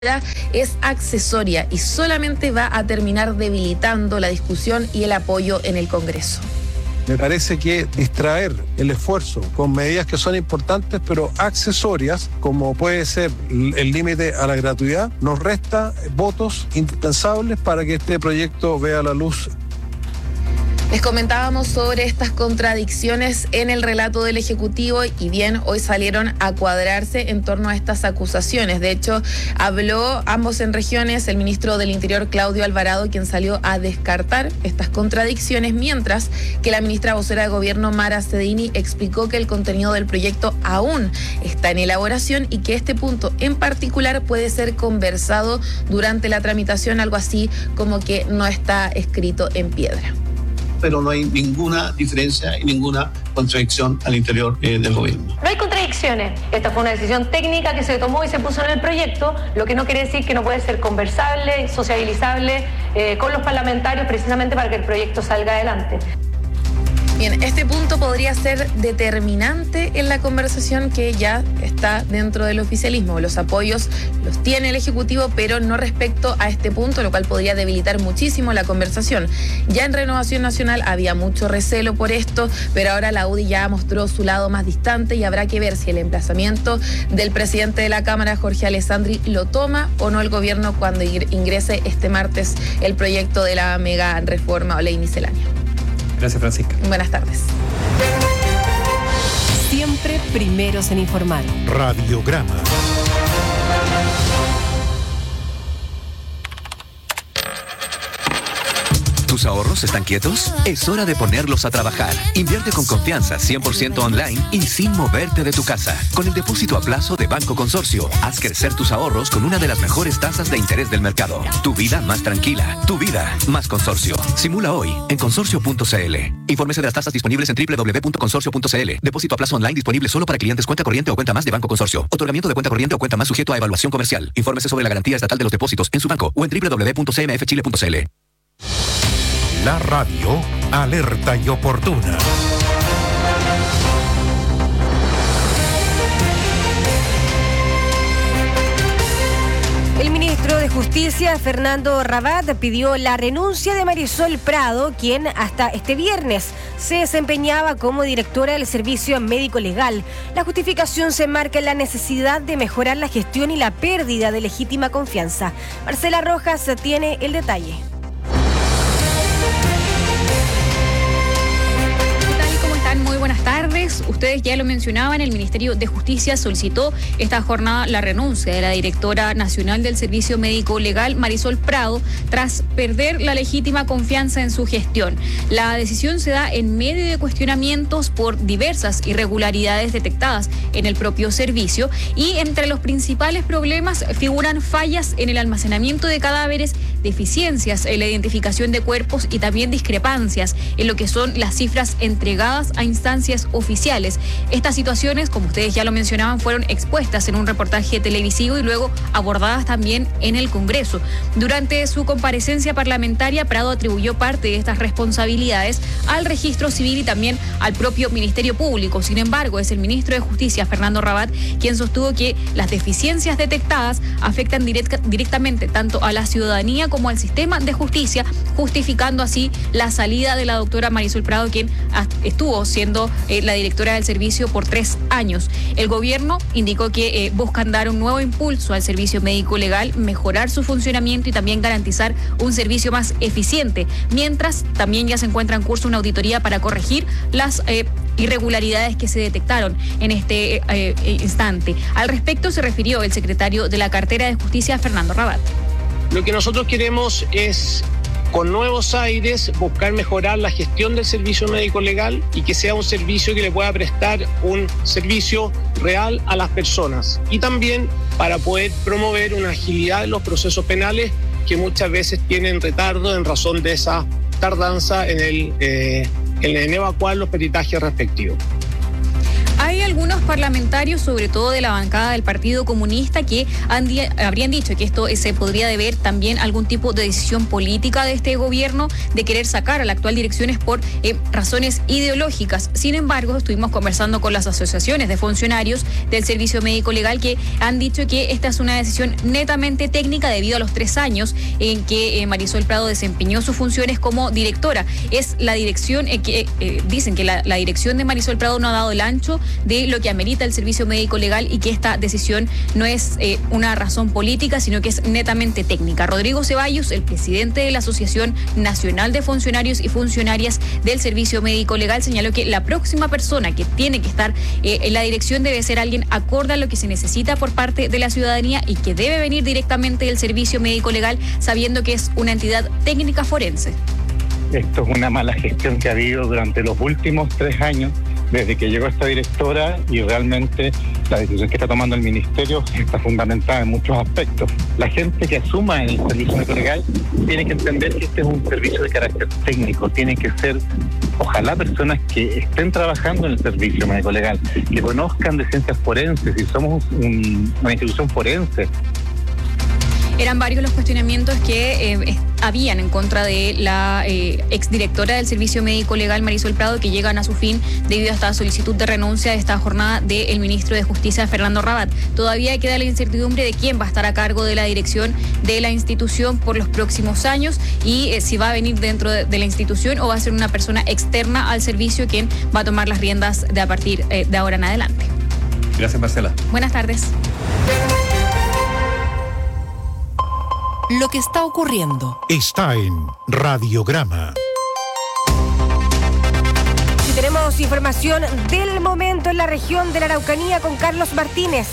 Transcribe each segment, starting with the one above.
es accesoria y solamente va a terminar debilitando la discusión y el apoyo en el Congreso. Me parece que distraer el esfuerzo con medidas que son importantes pero accesorias, como puede ser el límite a la gratuidad, nos resta votos indispensables para que este proyecto vea la luz. Les comentábamos sobre estas contradicciones en el relato del Ejecutivo y bien, hoy salieron a cuadrarse en torno a estas acusaciones. De hecho, habló ambos en regiones el ministro del Interior, Claudio Alvarado, quien salió a descartar estas contradicciones, mientras que la ministra vocera de Gobierno, Mara Cedini, explicó que el contenido del proyecto aún está en elaboración y que este punto en particular puede ser conversado durante la tramitación, algo así como que no está escrito en piedra. Pero no hay ninguna diferencia y ninguna contradicción al interior del gobierno. No hay contradicciones. Esta fue una decisión técnica que se tomó y se puso en el proyecto, lo que no quiere decir que no puede ser conversable, sociabilizable con los parlamentarios, precisamente para que el proyecto salga adelante. Bien, este punto podría ser determinante en la conversación que ya está dentro del oficialismo. Los apoyos los tiene el Ejecutivo, pero no respecto a este punto, lo cual podría debilitar muchísimo la conversación. Ya en Renovación Nacional había mucho recelo por esto, pero ahora la UDI ya mostró su lado más distante y habrá que ver si el emplazamiento del presidente de la Cámara, Jorge Alessandri, lo toma o no el gobierno cuando ingrese este martes el proyecto de la mega reforma o ley miscelánea. Gracias, Francisca. Buenas tardes. Siempre primeros en informar. Radiograma. ¿Tus ahorros están quietos? Es hora de ponerlos a trabajar. Invierte con confianza 100% online y sin moverte de tu casa. Con el depósito a plazo de Banco Consorcio, haz crecer tus ahorros con una de las mejores tasas de interés del mercado. Tu vida más tranquila. Tu vida más Consorcio. Simula hoy en consorcio.cl. Infórmese de las tasas disponibles en www.consorcio.cl. Depósito a plazo online disponible solo para clientes cuenta corriente o cuenta más de Banco Consorcio. Otorgamiento de cuenta corriente o cuenta más sujeto a evaluación comercial. Infórmese sobre la garantía estatal de los depósitos en su banco o en www.cmfchile.cl. La radio alerta y oportuna. El ministro de Justicia, Fernando Rabat, pidió la renuncia de Marisol Prado, quien hasta este viernes se desempeñaba como directora del Servicio Médico Legal. La justificación se enmarca en la necesidad de mejorar la gestión y la pérdida de legítima confianza. Marcela Rojas tiene el detalle. Muy buenas tardes. Ustedes ya lo mencionaban, el Ministerio de Justicia solicitó esta jornada la renuncia de la directora nacional del Servicio Médico Legal, Marisol Prado, tras perder la legítima confianza en su gestión. La decisión se da en medio de cuestionamientos por diversas irregularidades detectadas en el propio servicio y entre los principales problemas figuran fallas en el almacenamiento de cadáveres, deficiencias en la identificación de cuerpos y también discrepancias en lo que son las cifras entregadas a instancias oficiales. Estas situaciones, como ustedes ya lo mencionaban, fueron expuestas en un reportaje televisivo y luego abordadas también en el Congreso. Durante su comparecencia parlamentaria, Prado atribuyó parte de estas responsabilidades al Registro Civil y también al propio Ministerio Público. Sin embargo, es el ministro de Justicia, Fernando Rabat, quien sostuvo que las deficiencias detectadas afectan directamente tanto a la ciudadanía como al sistema de justicia, justificando así la salida de la doctora Marisol Prado, quien estuvo siendo la directora del servicio por 3 años. El gobierno indicó que buscan dar un nuevo impulso al servicio médico legal, mejorar su funcionamiento y también garantizar un servicio más eficiente, mientras también ya se encuentra en curso una auditoría para corregir las irregularidades que se detectaron en este instante. Al respecto se refirió el secretario de la cartera de Justicia, Fernando Rabat. Lo que nosotros queremos es, con nuevos aires, buscar mejorar la gestión del servicio médico legal y que sea un servicio que le pueda prestar un servicio real a las personas. Y también para poder promover una agilidad en los procesos penales que muchas veces tienen retardo en razón de esa tardanza en evacuar los peritajes respectivos. Hay algunos parlamentarios, sobre todo de la bancada del Partido Comunista, que habrían dicho que esto se podría deber también a algún tipo de decisión política de este gobierno de querer sacar a la actual dirección por razones ideológicas. Sin embargo, estuvimos conversando con las asociaciones de funcionarios del Servicio Médico Legal que han dicho que esta es una decisión netamente técnica debido a los 3 años en que Marisol Prado desempeñó sus funciones como directora. Es la dirección que dicen que la dirección de Marisol Prado no ha dado el ancho de lo que amerita el Servicio Médico Legal y que esta decisión no es una razón política, sino que es netamente técnica. Rodrigo Ceballos, el presidente de la Asociación Nacional de Funcionarios y Funcionarias del Servicio Médico Legal, señaló que la próxima persona que tiene que estar en la dirección debe ser alguien acorde a lo que se necesita por parte de la ciudadanía y que debe venir directamente del Servicio Médico Legal, sabiendo que es una entidad técnica forense. Esto es una mala gestión que ha habido durante los últimos 3 años, desde que llegó esta directora, y realmente la decisión que está tomando el Ministerio está fundamentada en muchos aspectos. La gente que asuma el Servicio Médico Legal tiene que entender que este es un servicio de carácter técnico, tienen que ser, ojalá, personas que estén trabajando en el Servicio Médico Legal, que conozcan de ciencias forenses, y somos una institución forense. Eran varios los cuestionamientos que habían en contra de la exdirectora del Servicio Médico Legal, Marisol Prado, que llegan a su fin debido a esta solicitud de renuncia de esta jornada del ministro de Justicia, Fernando Rabat. Todavía queda la incertidumbre de quién va a estar a cargo de la dirección de la institución por los próximos años y si va a venir dentro de la institución o va a ser una persona externa al servicio quien va a tomar las riendas a partir de ahora en adelante. Gracias, Marcela. Buenas tardes. Lo que está ocurriendo está en Radiograma. Y tenemos información del momento en la región de la Araucanía con Carlos Martínez.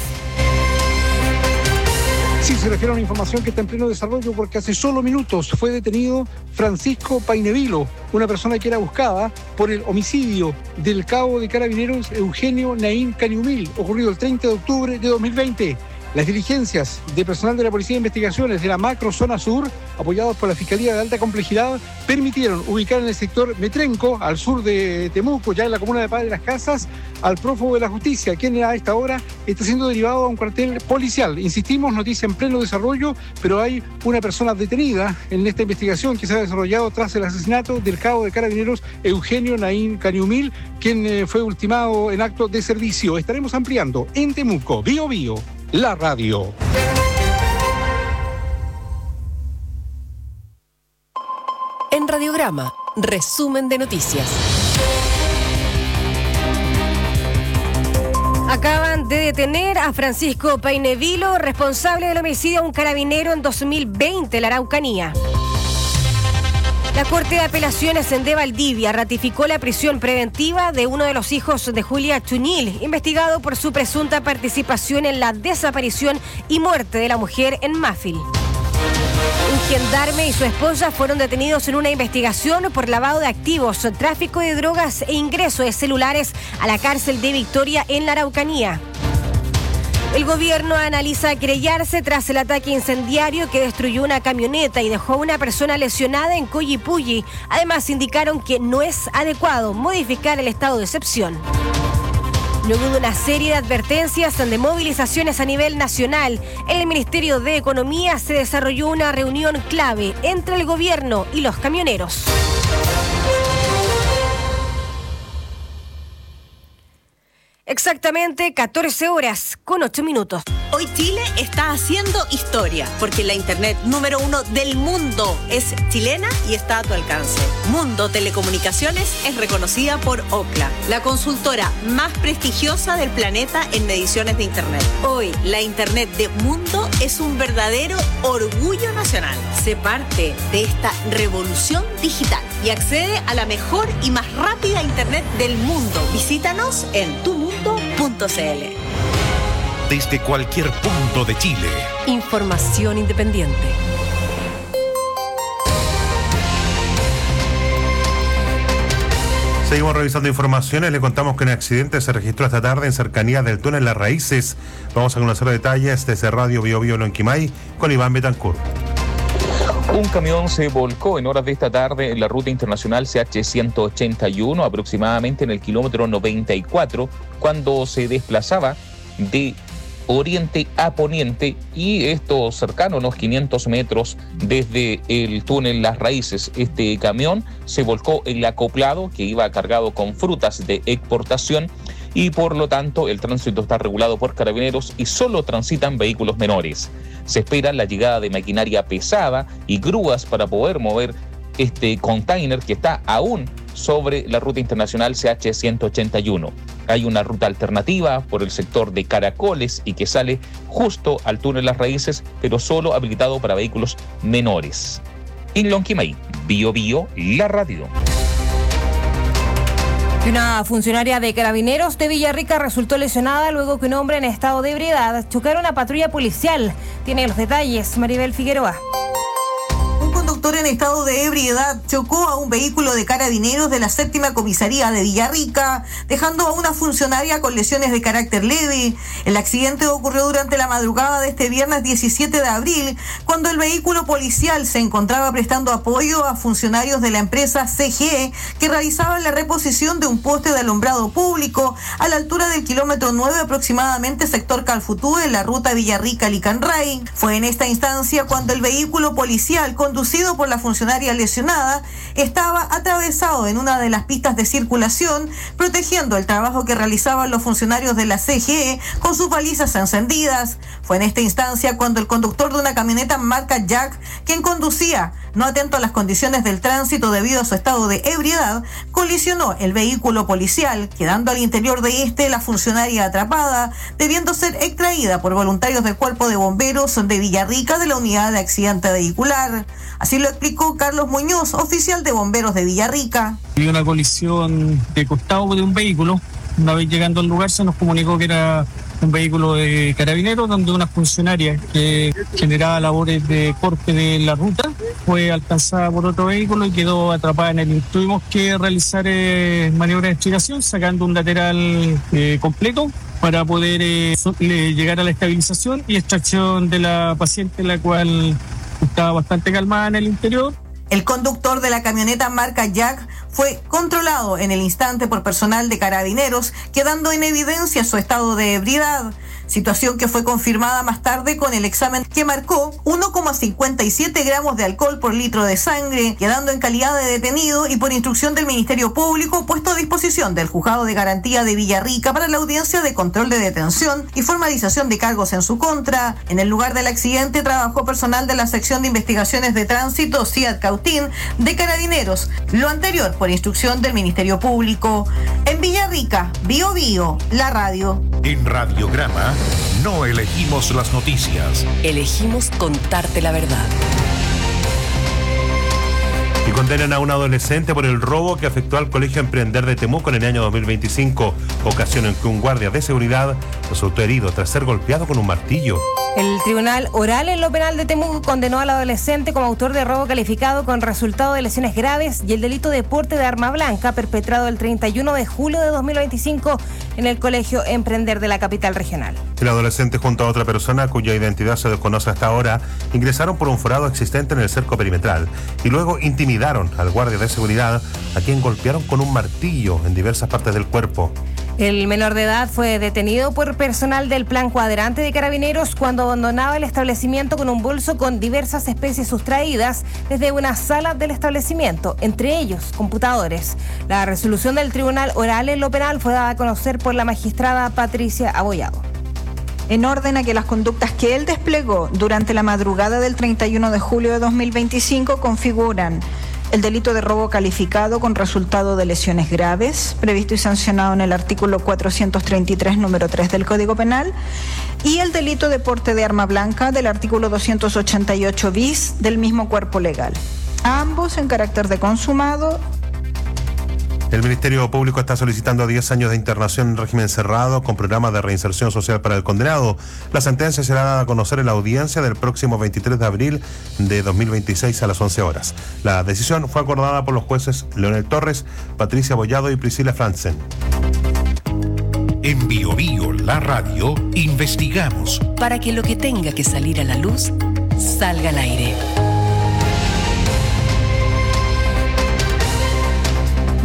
Sí, se refiere a una información que está en pleno desarrollo porque hace solo minutos fue detenido Francisco Painevilo, una persona que era buscada por el homicidio del cabo de Carabineros Eugenio Naín Caniumil, ocurrido el 30 de octubre de 2020. Las diligencias de personal de la Policía de Investigaciones de la Macro Zona Sur, apoyados por la Fiscalía de Alta Complejidad, permitieron ubicar en el sector Metrenco, al sur de Temuco, ya en la comuna de Padre Las Casas, al prófugo de la justicia, quien a esta hora está siendo derivado a un cuartel policial. Insistimos, noticia en pleno desarrollo, pero hay una persona detenida en esta investigación que se ha desarrollado tras el asesinato del cabo de Carabineros Eugenio Naín Caniumil, quien fue ultimado en acto de servicio. Estaremos ampliando en Temuco, Bío Bío, la radio. en Radiograma, resumen de noticias. Acaban de detener a Francisco Painevilo, responsable del homicidio a un carabinero en 2020 en la Araucanía. La Corte de Apelaciones de Valdivia ratificó la prisión preventiva de uno de los hijos de Julia Chuñil, investigado por su presunta participación en la desaparición y muerte de la mujer en Mafil. Un gendarme y su esposa fueron detenidos en una investigación por lavado de activos, tráfico de drogas e ingreso de celulares a la cárcel de Victoria en la Araucanía. El gobierno analiza querellarse tras el ataque incendiario que destruyó una camioneta y dejó a una persona lesionada en Collipulli. Además, indicaron que no es adecuado modificar el estado de excepción. Luego de una serie de advertencias de movilizaciones a nivel nacional, en el Ministerio de Economía se desarrolló una reunión clave entre el gobierno y los camioneros. Exactamente 14 horas con 8 minutos. Hoy Chile está haciendo historia porque la internet número 1 del mundo es chilena y está a tu alcance. Mundo Telecomunicaciones es reconocida por Ookla, la consultora más prestigiosa del planeta en mediciones de internet. Hoy la internet de Mundo es un verdadero orgullo nacional. Sé parte de esta revolución digital y accede a la mejor y más rápida internet del mundo. Visítanos en tumundo.cl. Desde cualquier punto de Chile. Información independiente. Seguimos revisando informaciones. Le contamos que un accidente se registró esta tarde en cercanía del túnel Las Raíces. Vamos a conocer detalles desde Radio Bio Bio Lonquimay con Iván Betancourt. Un camión se volcó en horas de esta tarde en la ruta internacional CH-181, aproximadamente en el kilómetro 94, cuando se desplazaba de oriente a poniente, y esto cercano a unos 500 metros desde el túnel Las Raíces. Este camión se volcó en el acoplado que iba cargado con frutas de exportación, y por lo tanto el tránsito está regulado por Carabineros y solo transitan vehículos menores. Se espera la llegada de maquinaria pesada y grúas para poder mover este container que está aún sobre la ruta internacional CH-181. Hay una ruta alternativa por el sector de Caracoles y que sale justo al túnel Las Raíces, pero solo habilitado para vehículos menores. En Lonquimay, Bio Bio, la radio. Una funcionaria de Carabineros de Villarrica resultó lesionada luego que un hombre en estado de ebriedad chocara una patrulla policial. Tiene los detalles Maribel Figueroa. Un conductor en estado de ebriedad chocó a un vehículo de Carabineros de la 7ª Comisaría de Villarrica, dejando a una funcionaria con lesiones de carácter leve. El accidente ocurrió durante la madrugada de este viernes 17 de abril, cuando el vehículo policial se encontraba prestando apoyo a funcionarios de la empresa CGE que realizaban la reposición de un poste de alumbrado público a la altura del kilómetro 9, aproximadamente sector Calfutú, en la ruta Villarrica-Licanray. Fue en esta instancia cuando el vehículo policial conducido por la funcionaria lesionada estaba atravesado en una de las pistas de circulación, protegiendo el trabajo que realizaban los funcionarios de la CGE con sus balizas encendidas. Fue en esta instancia cuando el conductor de una camioneta marca Jack, quien conducía no atento a las condiciones del tránsito debido a su estado de ebriedad, colisionó el vehículo policial, quedando al interior de este la funcionaria atrapada, debiendo ser extraída por voluntarios del Cuerpo de Bomberos de Villarrica de la Unidad de Accidente Vehicular. Así lo explicó Carlos Muñoz, oficial de Bomberos de Villarrica. Había una colisión de costado de un vehículo. Una vez llegando al lugar se nos comunicó que era un vehículo de Carabineros, donde una funcionaria que generaba labores de corte de la ruta fue alcanzada por otro vehículo y quedó atrapada en el. Tuvimos que realizar maniobras de extricación sacando un lateral completo para poder llegar a la estabilización y extracción de la paciente, la cual estaba bastante calmada en el interior. El conductor de la camioneta marca Jack fue controlado en el instante por personal de Carabineros, quedando en evidencia su estado de ebriedad, situación que fue confirmada más tarde con el examen que marcó 1,57 gramos de alcohol por litro de sangre, quedando en calidad de detenido y por instrucción del Ministerio Público puesto a disposición del Juzgado de Garantía de Villarrica para la audiencia de control de detención y formalización de cargos en su contra. En el lugar del accidente trabajó personal de la Sección de Investigaciones de Tránsito CIAT Cautín de Carabineros, lo anterior por instrucción del Ministerio Público. En Villarrica, Bio Bio, la radio. En Radiograma no elegimos las noticias. Elegimos contarte la verdad. Y condenan a un adolescente por el robo que afectó al Colegio Emprender de Temuco en el año 2025, ocasión en que un guardia de seguridad resultó herido tras ser golpeado con un martillo. El Tribunal Oral en lo Penal de Temuco condenó al adolescente como autor de robo calificado con resultado de lesiones graves y el delito de porte de arma blanca perpetrado el 31 de julio de 2025 en el Colegio Emprender de la capital regional. El adolescente junto a otra persona cuya identidad se desconoce hasta ahora ingresaron por un forado existente en el cerco perimetral y luego intimidaron al guardia de seguridad, a quien golpearon con un martillo en diversas partes del cuerpo. El menor de edad fue detenido por personal del Plan Cuadrante de Carabineros cuando abandonaba el establecimiento con un bolso con diversas especies sustraídas desde una sala del establecimiento, entre ellos computadores. La resolución del Tribunal Oral en lo Penal fue dada a conocer por la magistrada Patricia Abollado. En orden a que las conductas que él desplegó durante la madrugada del 31 de julio de 2025 configuran el delito de robo calificado con resultado de lesiones graves, previsto y sancionado en el artículo 433, número 3 del Código Penal, y el delito de porte de arma blanca del artículo 288 bis del mismo cuerpo legal, ambos en carácter de consumado. El Ministerio Público está solicitando 10 años de internación en régimen cerrado con programa de reinserción social para el condenado. La sentencia será dada a conocer en la audiencia del próximo 23 de abril de 2026 a las 11 horas. La decisión fue acordada por los jueces Leonel Torres, Patricia Abollado y Priscila Franzen. En Bio Bio, la radio, investigamos para que lo que tenga que salir a la luz salga al aire.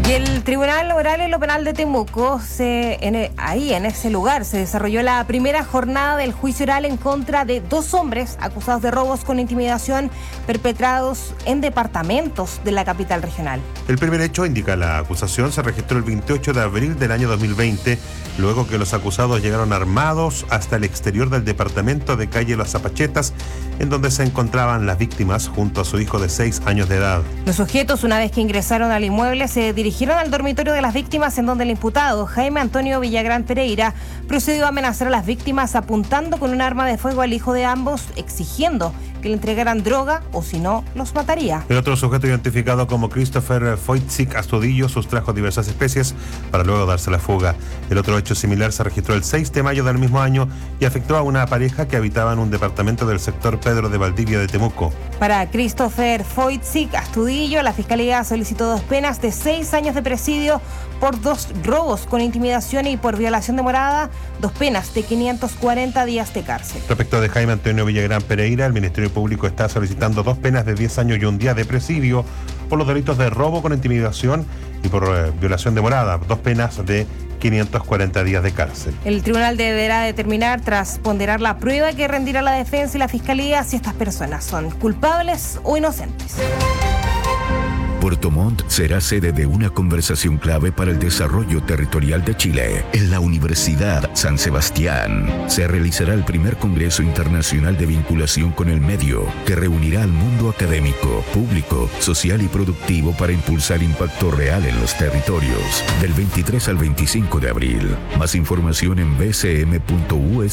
Y el Tribunal Oral en lo Penal de Temuco, en ese lugar, se desarrolló la primera jornada del juicio oral en contra de 2 hombres acusados de robos con intimidación perpetrados en departamentos de la capital regional. El primer hecho, indica la acusación, se registró el 28 de abril del año 2020, luego que los acusados llegaron armados hasta el exterior del departamento de calle Las Zapachetas, en donde se encontraban las víctimas junto a su hijo de 6 años de edad. Los sujetos, una vez que ingresaron al inmueble, se dirigieron al dormitorio de las víctimas, en donde el imputado, Jaime Antonio Villagrán Pereira, procedió a amenazar a las víctimas apuntando con un arma de fuego al hijo de ambos, exigiendo que le entregaran droga o si no, los mataría. El otro sujeto, identificado como Christopher Foitzik Astudillo, sustrajo diversas especies para luego darse la fuga. El otro hecho similar se registró el 6 de mayo del mismo año y afectó a una pareja que habitaba en un departamento del sector Pedro de Valdivia de Temuco. Para Christopher Foitzik Astudillo, la Fiscalía solicitó 2 penas de 6 años de presidio por 2 robos con intimidación y por violación de morada, 2 penas de 540 días de cárcel. Respecto de Jaime Antonio Villagrán Pereira, el Ministerio Público está solicitando 2 penas de 10 años y 1 día de presidio por los delitos de robo con intimidación y por violación de morada, 2 penas de 540 días de cárcel. El tribunal deberá determinar, tras ponderar la prueba que rendirá la defensa y la fiscalía, si estas personas son culpables o inocentes. Puerto Montt será sede de una conversación clave para el desarrollo territorial de Chile. En la Universidad San Sebastián se realizará el primer Congreso Internacional de Vinculación con el Medio, que reunirá al mundo académico, público, social y productivo para impulsar impacto real en los territorios. Del 23 al 25 de abril. Más información en bcm.uss.cl.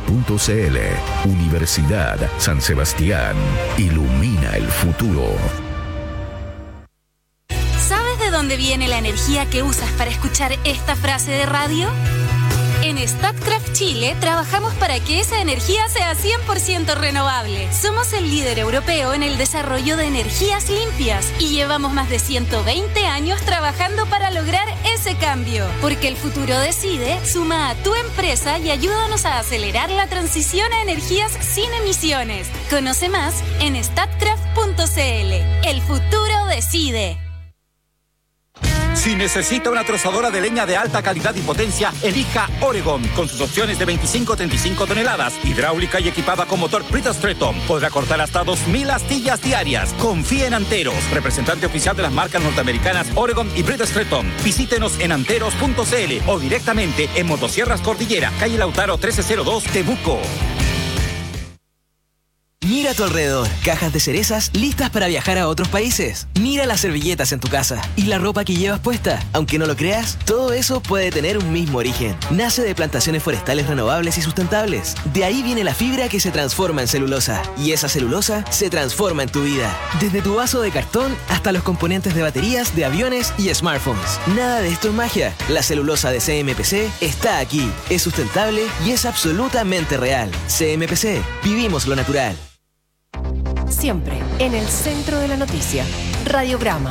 Universidad San Sebastián. Ilumina el futuro. ¿De dónde viene la energía que usas para escuchar esta frase de radio? En Statkraft Chile trabajamos para que esa energía sea 100% renovable. Somos el líder europeo en el desarrollo de energías limpias y llevamos más de 120 años trabajando para lograr ese cambio. Porque el futuro decide, suma a tu empresa y ayúdanos a acelerar la transición a energías sin emisiones. Conoce más en statkraft.cl. El futuro decide. Si necesita una trozadora de leña de alta calidad y potencia, elija Oregon, con sus opciones de 25 a 35 toneladas, hidráulica y equipada con motor Bridgestone. Podrá cortar hasta 2.000 astillas diarias. Confíe en Anteros, representante oficial de las marcas norteamericanas Oregon y Bridgestone. Visítenos en anteros.cl o directamente en Motosierras Cordillera, calle Lautaro 1302, Temuco. Mira a tu alrededor, cajas de cerezas listas para viajar a otros países. Mira las servilletas en tu casa y la ropa que llevas puesta. Aunque no lo creas, todo eso puede tener un mismo origen. Nace de plantaciones forestales renovables y sustentables. De ahí viene la fibra que se transforma en celulosa. Y esa celulosa se transforma en tu vida. Desde tu vaso de cartón hasta los componentes de baterías, de aviones y smartphones. Nada de esto es magia. La celulosa de CMPC está aquí. Es sustentable y es absolutamente real. CMPC, vivimos lo natural. Siempre en el centro de la noticia. Radiograma.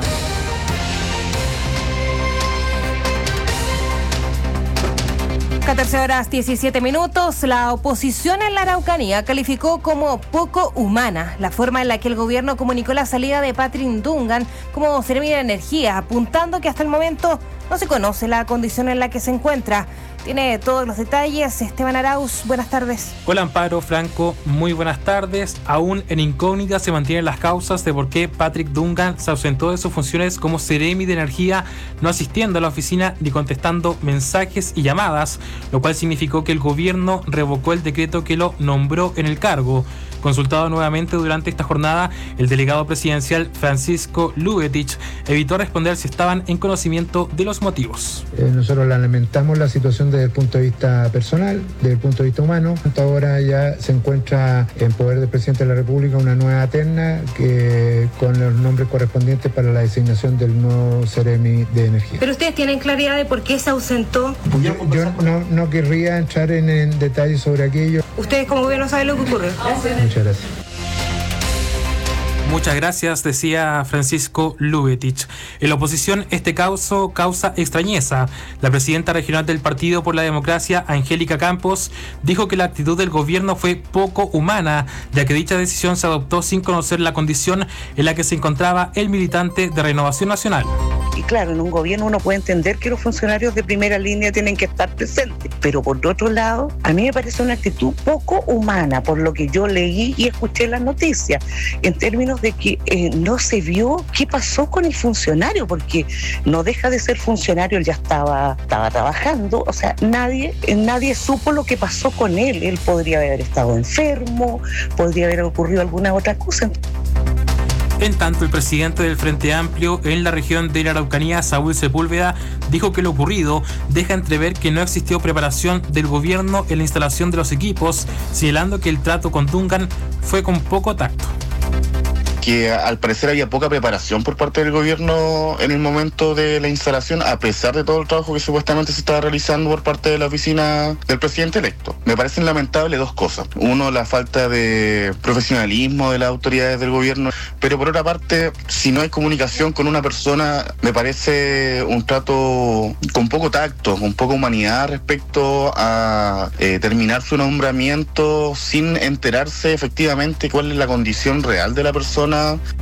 14:17. La oposición en la Araucanía calificó como poco humana la forma en la que el gobierno comunicó la salida de Patrick Dungan como seremi de energía, apuntando que hasta el momento no se conoce la condición en la que se encuentra. Tiene todos los detalles Esteban Arauz, buenas tardes. Hola Amparo, Franco, muy buenas tardes. Aún en incógnita se mantienen las causas de por qué Patrick Dungan se ausentó de sus funciones como seremi de energía, no asistiendo a la oficina ni contestando mensajes y llamadas, lo cual significó que el gobierno revocó el decreto que lo nombró en el cargo. Consultado nuevamente durante esta jornada, el delegado presidencial Francisco Lubetich evitó responder si estaban en conocimiento de los motivos. Nosotros lamentamos la situación desde el punto de vista personal, desde el punto de vista humano. Ahora ya se encuentra en poder del presidente de la República una nueva terna que, con los nombres correspondientes para la designación del nuevo seremi de energía. ¿Pero ustedes tienen claridad de por qué se ausentó? Yo no querría entrar en detalles sobre aquello. ¿Ustedes como gobierno saben lo que ocurre? Muchas gracias. Muchas gracias, decía Francisco Lubetich. En la oposición, este caso causa extrañeza. La presidenta regional del Partido por la Democracia, Angélica Campos, dijo que la actitud del gobierno fue poco humana, ya que dicha decisión se adoptó sin conocer la condición en la que se encontraba el militante de Renovación Nacional. Y claro, en un gobierno uno puede entender que los funcionarios de primera línea tienen que estar presentes, pero por otro lado, a mí me parece una actitud poco humana, por lo que yo leí y escuché en las noticias, en términos de que no se vio qué pasó con el funcionario, porque no deja de ser funcionario, él ya estaba trabajando, o sea, nadie supo lo que pasó con él. Él podría haber estado enfermo, podría haber ocurrido alguna otra cosa. En tanto, el presidente del Frente Amplio en la región de la Araucanía, Saúl Sepúlveda, dijo que lo ocurrido deja entrever que no existió preparación del gobierno en la instalación de los equipos, señalando que el trato con Dungan fue con poco tacto. Que al parecer había poca preparación por parte del gobierno en el momento de la instalación, a pesar de todo el trabajo que supuestamente se estaba realizando por parte de la oficina del presidente electo. Me parecen lamentables dos cosas. Uno, la falta de profesionalismo de las autoridades del gobierno, pero por otra parte, si no hay comunicación con una persona, me parece un trato con poco tacto, con poca humanidad respecto a terminar su nombramiento sin enterarse efectivamente cuál es la condición real de la persona.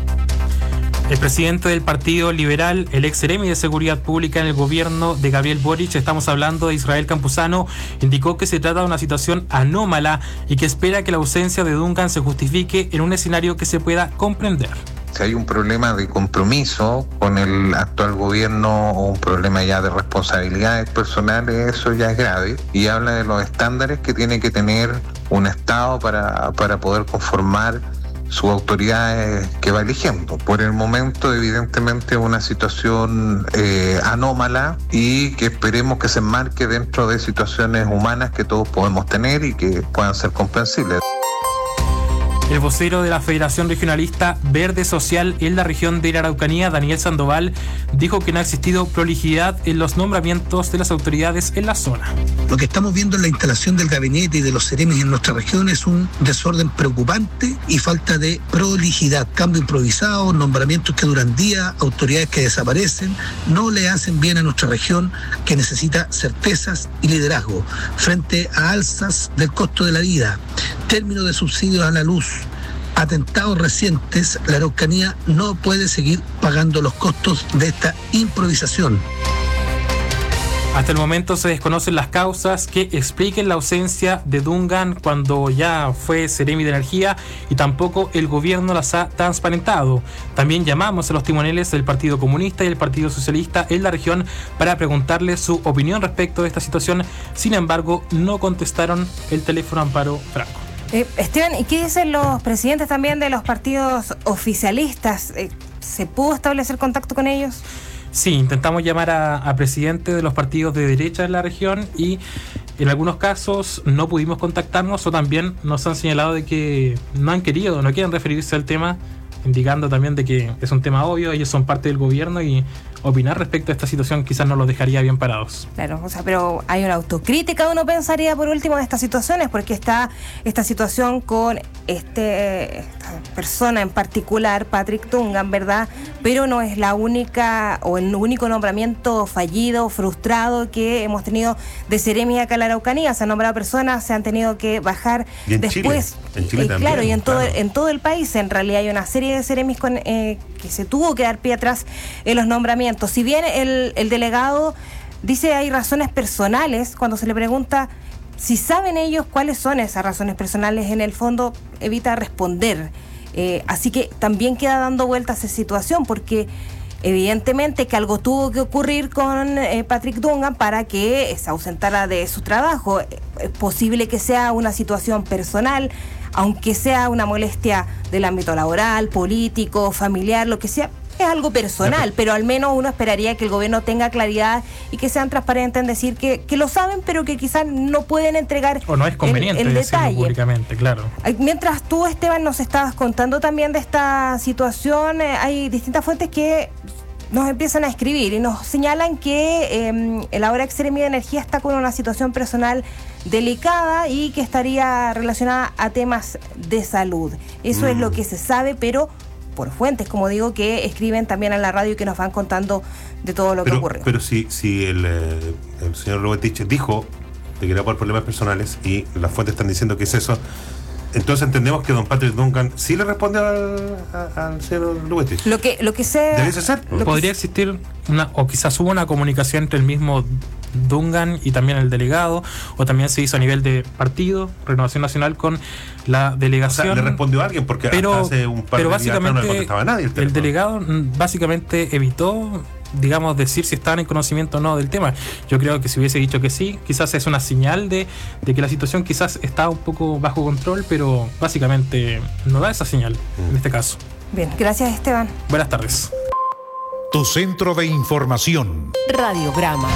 El presidente del Partido Liberal, el ex seremi de Seguridad Pública en el gobierno de Gabriel Boric, estamos hablando de Israel Campuzano, indicó que se trata de una situación anómala y que espera que la ausencia de Dungan se justifique en un escenario que se pueda comprender. Si hay un problema de compromiso con el actual gobierno o un problema ya de responsabilidades personales, eso ya es grave y habla de los estándares que tiene que tener un Estado para poder conformar sus autoridades que va eligiendo. Por el momento, evidentemente, una situación anómala y que esperemos que se enmarque dentro de situaciones humanas que todos podemos tener y que puedan ser comprensibles. El vocero de la Federación Regionalista Verde Social en la región de la Araucanía, Daniel Sandoval, dijo que no ha existido prolijidad en los nombramientos de las autoridades en la zona. Lo que estamos viendo en la instalación del gabinete y de los seremis en nuestra región es un desorden preocupante y falta de prolijidad. Cambio improvisado, nombramientos que duran días, autoridades que desaparecen, no le hacen bien a nuestra región, que necesita certezas y liderazgo frente a alzas del costo de la vida, término de subsidios a la luz, atentados recientes. La Araucanía no puede seguir pagando los costos de esta improvisación. Hasta el momento se desconocen las causas que expliquen la ausencia de Dungan cuando ya fue seremi de energía y tampoco el gobierno las ha transparentado. También llamamos a los timoneles del Partido Comunista y el Partido Socialista en la región para preguntarles su opinión respecto de esta situación. Sin embargo, no contestaron el teléfono Amparo Franco. Esteban, ¿y qué dicen los presidentes también de los partidos oficialistas? ¿Se pudo establecer contacto con ellos? Sí, intentamos llamar a presidentes de los partidos de derecha en la región y en algunos casos no pudimos contactarnos o también nos han señalado de que no quieren referirse al tema, indicando también de que es un tema obvio, ellos son parte del gobierno y opinar respecto a esta situación quizás no los dejaría bien parados. Claro, o sea, pero hay una autocrítica, uno pensaría por último de estas situaciones, porque está esta situación con esta persona en particular, Patrick Dungan, ¿verdad? Pero no es la única o el único nombramiento fallido, frustrado que hemos tenido de seremi acá en la Araucanía. Se han nombrado personas, se han tenido que bajar y en después. En Chile también. Claro, y en todo el país. En realidad hay una serie de seremis que se tuvo que dar pie atrás en los nombramientos. Si bien el delegado dice hay razones personales, cuando se le pregunta si saben ellos cuáles son esas razones personales, en el fondo evita responder. Así que también queda dando vueltas esa situación, porque evidentemente que algo tuvo que ocurrir con Patrick Dungan para que se ausentara de su trabajo. Es posible que sea una situación personal, aunque sea una molestia del ámbito laboral, político, familiar, lo que sea. Es algo personal, pero al menos uno esperaría que el gobierno tenga claridad y que sean transparentes en decir que lo saben, pero que quizás no pueden entregar o no es conveniente el detalle públicamente, claro. Mientras tú, Esteban, nos estabas contando también de esta situación, hay distintas fuentes que nos empiezan a escribir y nos señalan que el ahora ex seremi de energía está con una situación personal delicada y que estaría relacionada a temas de salud. Eso es lo que se sabe, pero por fuentes, como digo, que escriben también a la radio y que nos van contando de todo lo que ocurrió. Pero si el señor Lubetich dijo de que era por problemas personales y las fuentes están diciendo que es eso, entonces entendemos que don Patrick Duncan sí le responde al señor Lubetich. Lo que se... ¿Debiese ser? Podría existir o quizás hubo una comunicación entre el mismo Dungan y también el delegado, o también se hizo a nivel de partido, Renovación Nacional, con la delegación. O sea, le respondió a alguien porque hasta hace un par de días no le contestaba a nadie. El delegado básicamente evitó, digamos, decir si estaban en conocimiento o no del tema. Yo creo que si hubiese dicho que sí, quizás es una señal de que la situación quizás está un poco bajo control, pero básicamente no da esa señal en este caso. Bien, gracias, Esteban. Buenas tardes. Tu centro de información. Radiograma.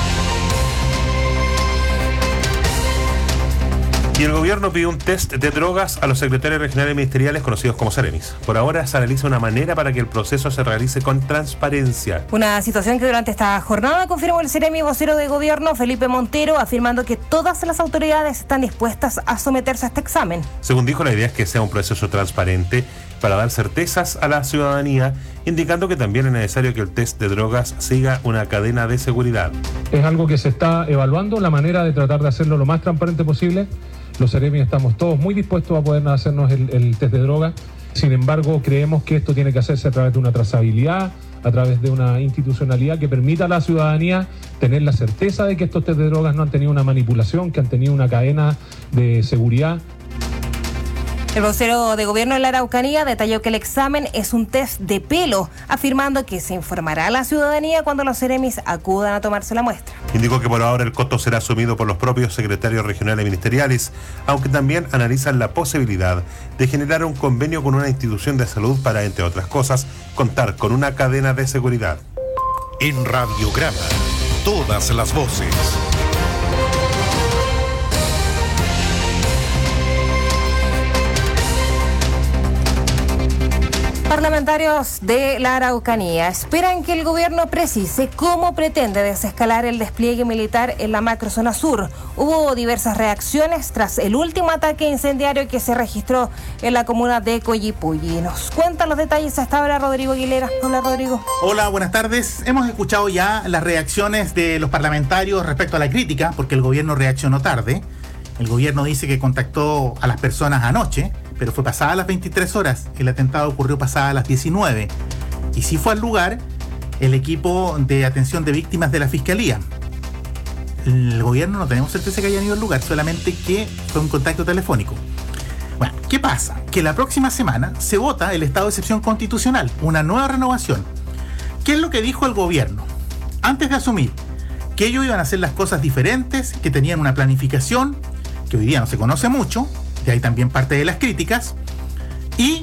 Y el gobierno pidió un test de drogas a los secretarios regionales ministeriales conocidos como Seremis. Por ahora se analiza una manera para que el proceso se realice con transparencia. Una situación que durante esta jornada confirmó el Seremi vocero de gobierno, Felipe Montero, afirmando que todas las autoridades están dispuestas a someterse a este examen. Según dijo, la idea es que sea un proceso transparente para dar certezas a la ciudadanía, indicando que también es necesario que el test de drogas siga una cadena de seguridad. Es algo que se está evaluando, la manera de tratar de hacerlo lo más transparente posible. Los Seremi estamos todos muy dispuestos a poder hacernos el test de droga. Sin embargo, creemos que esto tiene que hacerse a través de una trazabilidad, a través de una institucionalidad que permita a la ciudadanía tener la certeza de que estos test de drogas no han tenido una manipulación, que han tenido una cadena de seguridad. El vocero de gobierno de la Araucanía detalló que el examen es un test de pelo, afirmando que se informará a la ciudadanía cuando los Seremis acudan a tomarse la muestra. Indicó que por ahora el costo será asumido por los propios secretarios regionales ministeriales, aunque también analizan la posibilidad de generar un convenio con una institución de salud para, entre otras cosas, contar con una cadena de seguridad. En Radiograma, todas las voces. Parlamentarios de la Araucanía esperan que el gobierno precise cómo pretende desescalar el despliegue militar en la macrozona sur. Hubo diversas reacciones tras el último ataque incendiario que se registró en la comuna de Coyipulli. Nos cuenta los detalles hasta ahora Rodrigo Aguilera. Hola, Rodrigo. Hola, buenas tardes. Hemos escuchado ya las reacciones de los parlamentarios respecto a la crítica, porque el gobierno reaccionó tarde. El gobierno dice que contactó a las personas anoche, pero fue pasada las 23 horas. El atentado ocurrió pasada las 19. Y sí fue al lugar el equipo de atención de víctimas de la Fiscalía. El gobierno no tenemos certeza que hayan ido al lugar, solamente que fue un contacto telefónico. Bueno, ¿qué pasa? Que la próxima semana se vota el estado de excepción constitucional, una nueva renovación. ¿Qué es lo que dijo el gobierno? Antes de asumir que ellos iban a hacer las cosas diferentes, que tenían una planificación, que hoy día no se conoce mucho, de ahí también parte de las críticas, y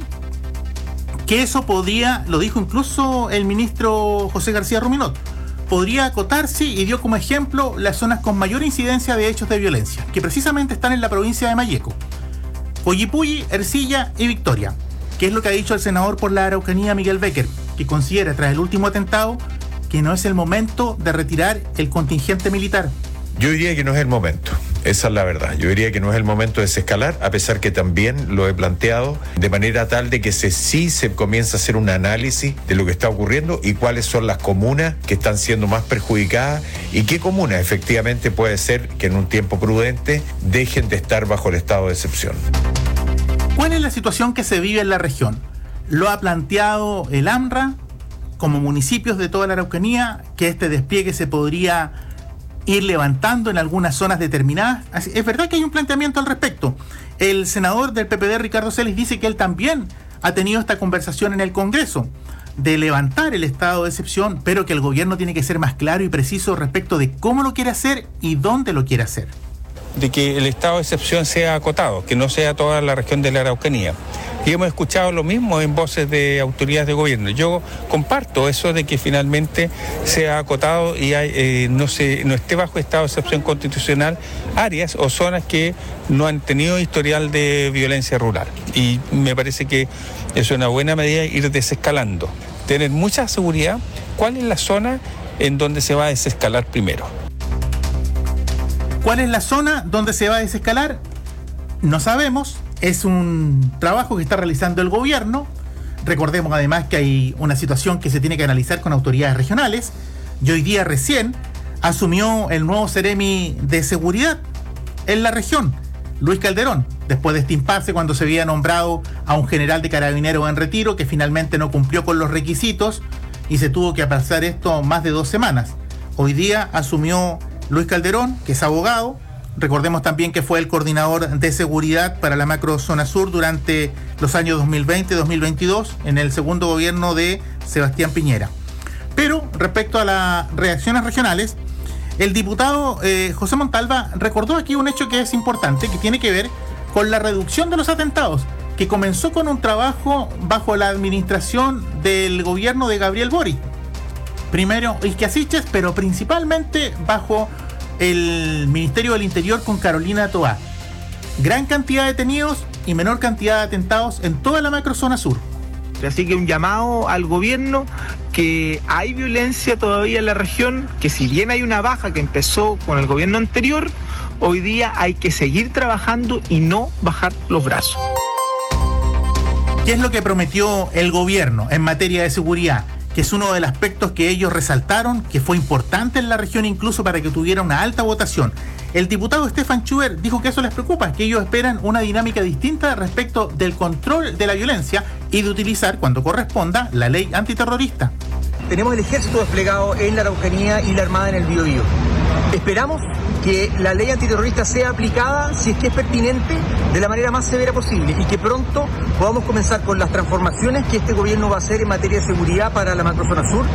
que eso podría, lo dijo incluso el ministro José García Ruminot, podría acotarse, y dio como ejemplo las zonas con mayor incidencia de hechos de violencia, que precisamente están en la provincia de Malleco, Coyipulli, Ercilla y Victoria, que es lo que ha dicho el senador por la Araucanía Miguel Becker, que considera tras el último atentado que no es el momento de retirar el contingente militar. Yo diría que no es el momento, esa es la verdad. Yo diría que no es el momento de desescalar, a pesar que también lo he planteado de manera tal de que sí se comienza a hacer un análisis de lo que está ocurriendo y cuáles son las comunas que están siendo más perjudicadas y qué comunas efectivamente puede ser que en un tiempo prudente dejen de estar bajo el estado de excepción. ¿Cuál es la situación que se vive en la región? Lo ha planteado el AMRA como municipios de toda la Araucanía, que este despliegue se podría ir levantando en algunas zonas determinadas. Es verdad que hay un planteamiento al respecto. El senador del PPD, Ricardo Celis, dice que él también ha tenido esta conversación en el Congreso de levantar el estado de excepción, pero que el gobierno tiene que ser más claro y preciso respecto de cómo lo quiere hacer y dónde lo quiere hacer. De que el estado de excepción sea acotado, que no sea toda la región de la Araucanía. Y hemos escuchado lo mismo en voces de autoridades de gobierno. Yo comparto eso de que finalmente sea acotado y no esté bajo estado de excepción constitucional áreas o zonas que no han tenido historial de violencia rural. Y me parece que es una buena medida ir desescalando. Tener mucha seguridad cuál es la zona en donde se va a desescalar primero. ¿Cuál es la zona donde se va a desescalar? No sabemos. Es un trabajo que está realizando el gobierno Recordemos además que hay una situación que se tiene que analizar con autoridades regionales, y hoy día recién asumió el nuevo Seremi de Seguridad en la región, Luis Calderón, después de este impasse cuando se había nombrado a un general de carabineros en retiro que finalmente no cumplió con los requisitos y se tuvo que aplazar esto más de 2 semanas. Hoy día asumió Luis Calderón, que es abogado. Recordemos también que fue el coordinador de seguridad para la macrozona sur durante los años 2020 y 2022 en el segundo gobierno de Sebastián Piñera. Pero respecto a las reacciones regionales, el diputado José Montalva recordó aquí un hecho que es importante, que tiene que ver con la reducción de los atentados, que comenzó con un trabajo bajo la administración del gobierno de Gabriel Boric. Primero Isquiasiches, pero principalmente bajo el Ministerio del Interior con Carolina Toá. Gran cantidad de detenidos y menor cantidad de atentados en toda la macrozona sur. Así que un llamado al gobierno, que hay violencia todavía en la región, que si bien hay una baja que empezó con el gobierno anterior, hoy día hay que seguir trabajando y no bajar los brazos. ¿Qué es lo que prometió el gobierno en materia de seguridad? Que es uno de los aspectos que ellos resaltaron, que fue importante en la región incluso para que tuviera una alta votación. El diputado Stefan Schubert dijo que eso les preocupa, que ellos esperan una dinámica distinta respecto del control de la violencia y de utilizar, cuando corresponda, la ley antiterrorista. Tenemos el ejército desplegado en la Araucanía y la Armada en el Biobío. Esperamos que la ley antiterrorista sea aplicada, si es que es pertinente, de la manera más severa posible y que pronto podamos comenzar con las transformaciones que este gobierno va a hacer en materia de seguridad para la macrozona sur.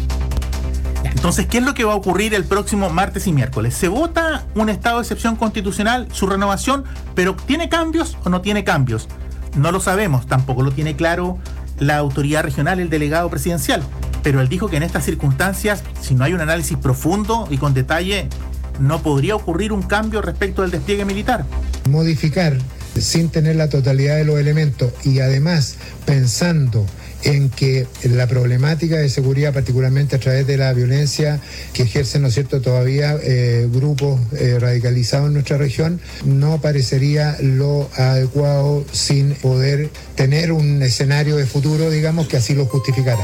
Entonces, ¿qué es lo que va a ocurrir el próximo martes y miércoles? Se vota un estado de excepción constitucional, su renovación, pero ¿tiene cambios o no tiene cambios? No lo sabemos, tampoco lo tiene claro la autoridad regional, el delegado presidencial. Pero él dijo que en estas circunstancias, si no hay un análisis profundo y con detalle, no podría ocurrir un cambio respecto del despliegue militar. Modificar sin tener la totalidad de los elementos y además pensando en que la problemática de seguridad, particularmente a través de la violencia que ejercen, ¿no es cierto?, todavía grupos radicalizados en nuestra región, no parecería lo adecuado sin poder tener un escenario de futuro, digamos, que así lo justificara.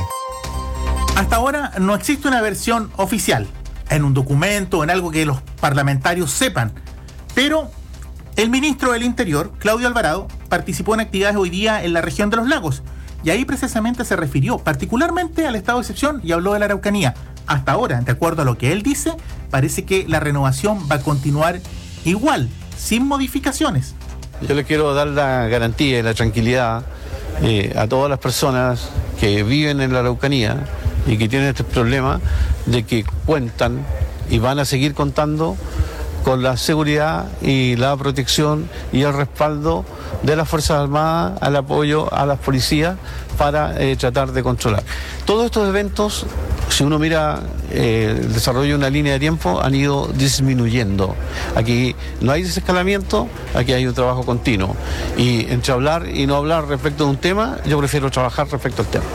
Hasta ahora no existe una versión oficial, en un documento, en algo que los parlamentarios sepan, pero el ministro del Interior, Claudio Alvarado, participó en actividades hoy día en la región de los lagos, y ahí precisamente se refirió particularmente al estado de excepción y habló de la Araucanía. Hasta ahora, de acuerdo a lo que él dice, parece que la renovación va a continuar igual, sin modificaciones. Yo le quiero dar la garantía y la tranquilidad a todas las personas que viven en la Araucanía y que tienen este problema, de que cuentan y van a seguir contando con la seguridad y la protección y el respaldo de las Fuerzas Armadas, al apoyo a las policías para tratar de controlar. Todos estos eventos, si uno mira el desarrollo de una línea de tiempo, han ido disminuyendo. Aquí no hay desescalamiento, aquí hay un trabajo continuo. Y entre hablar y no hablar respecto de un tema, yo prefiero trabajar respecto al tema.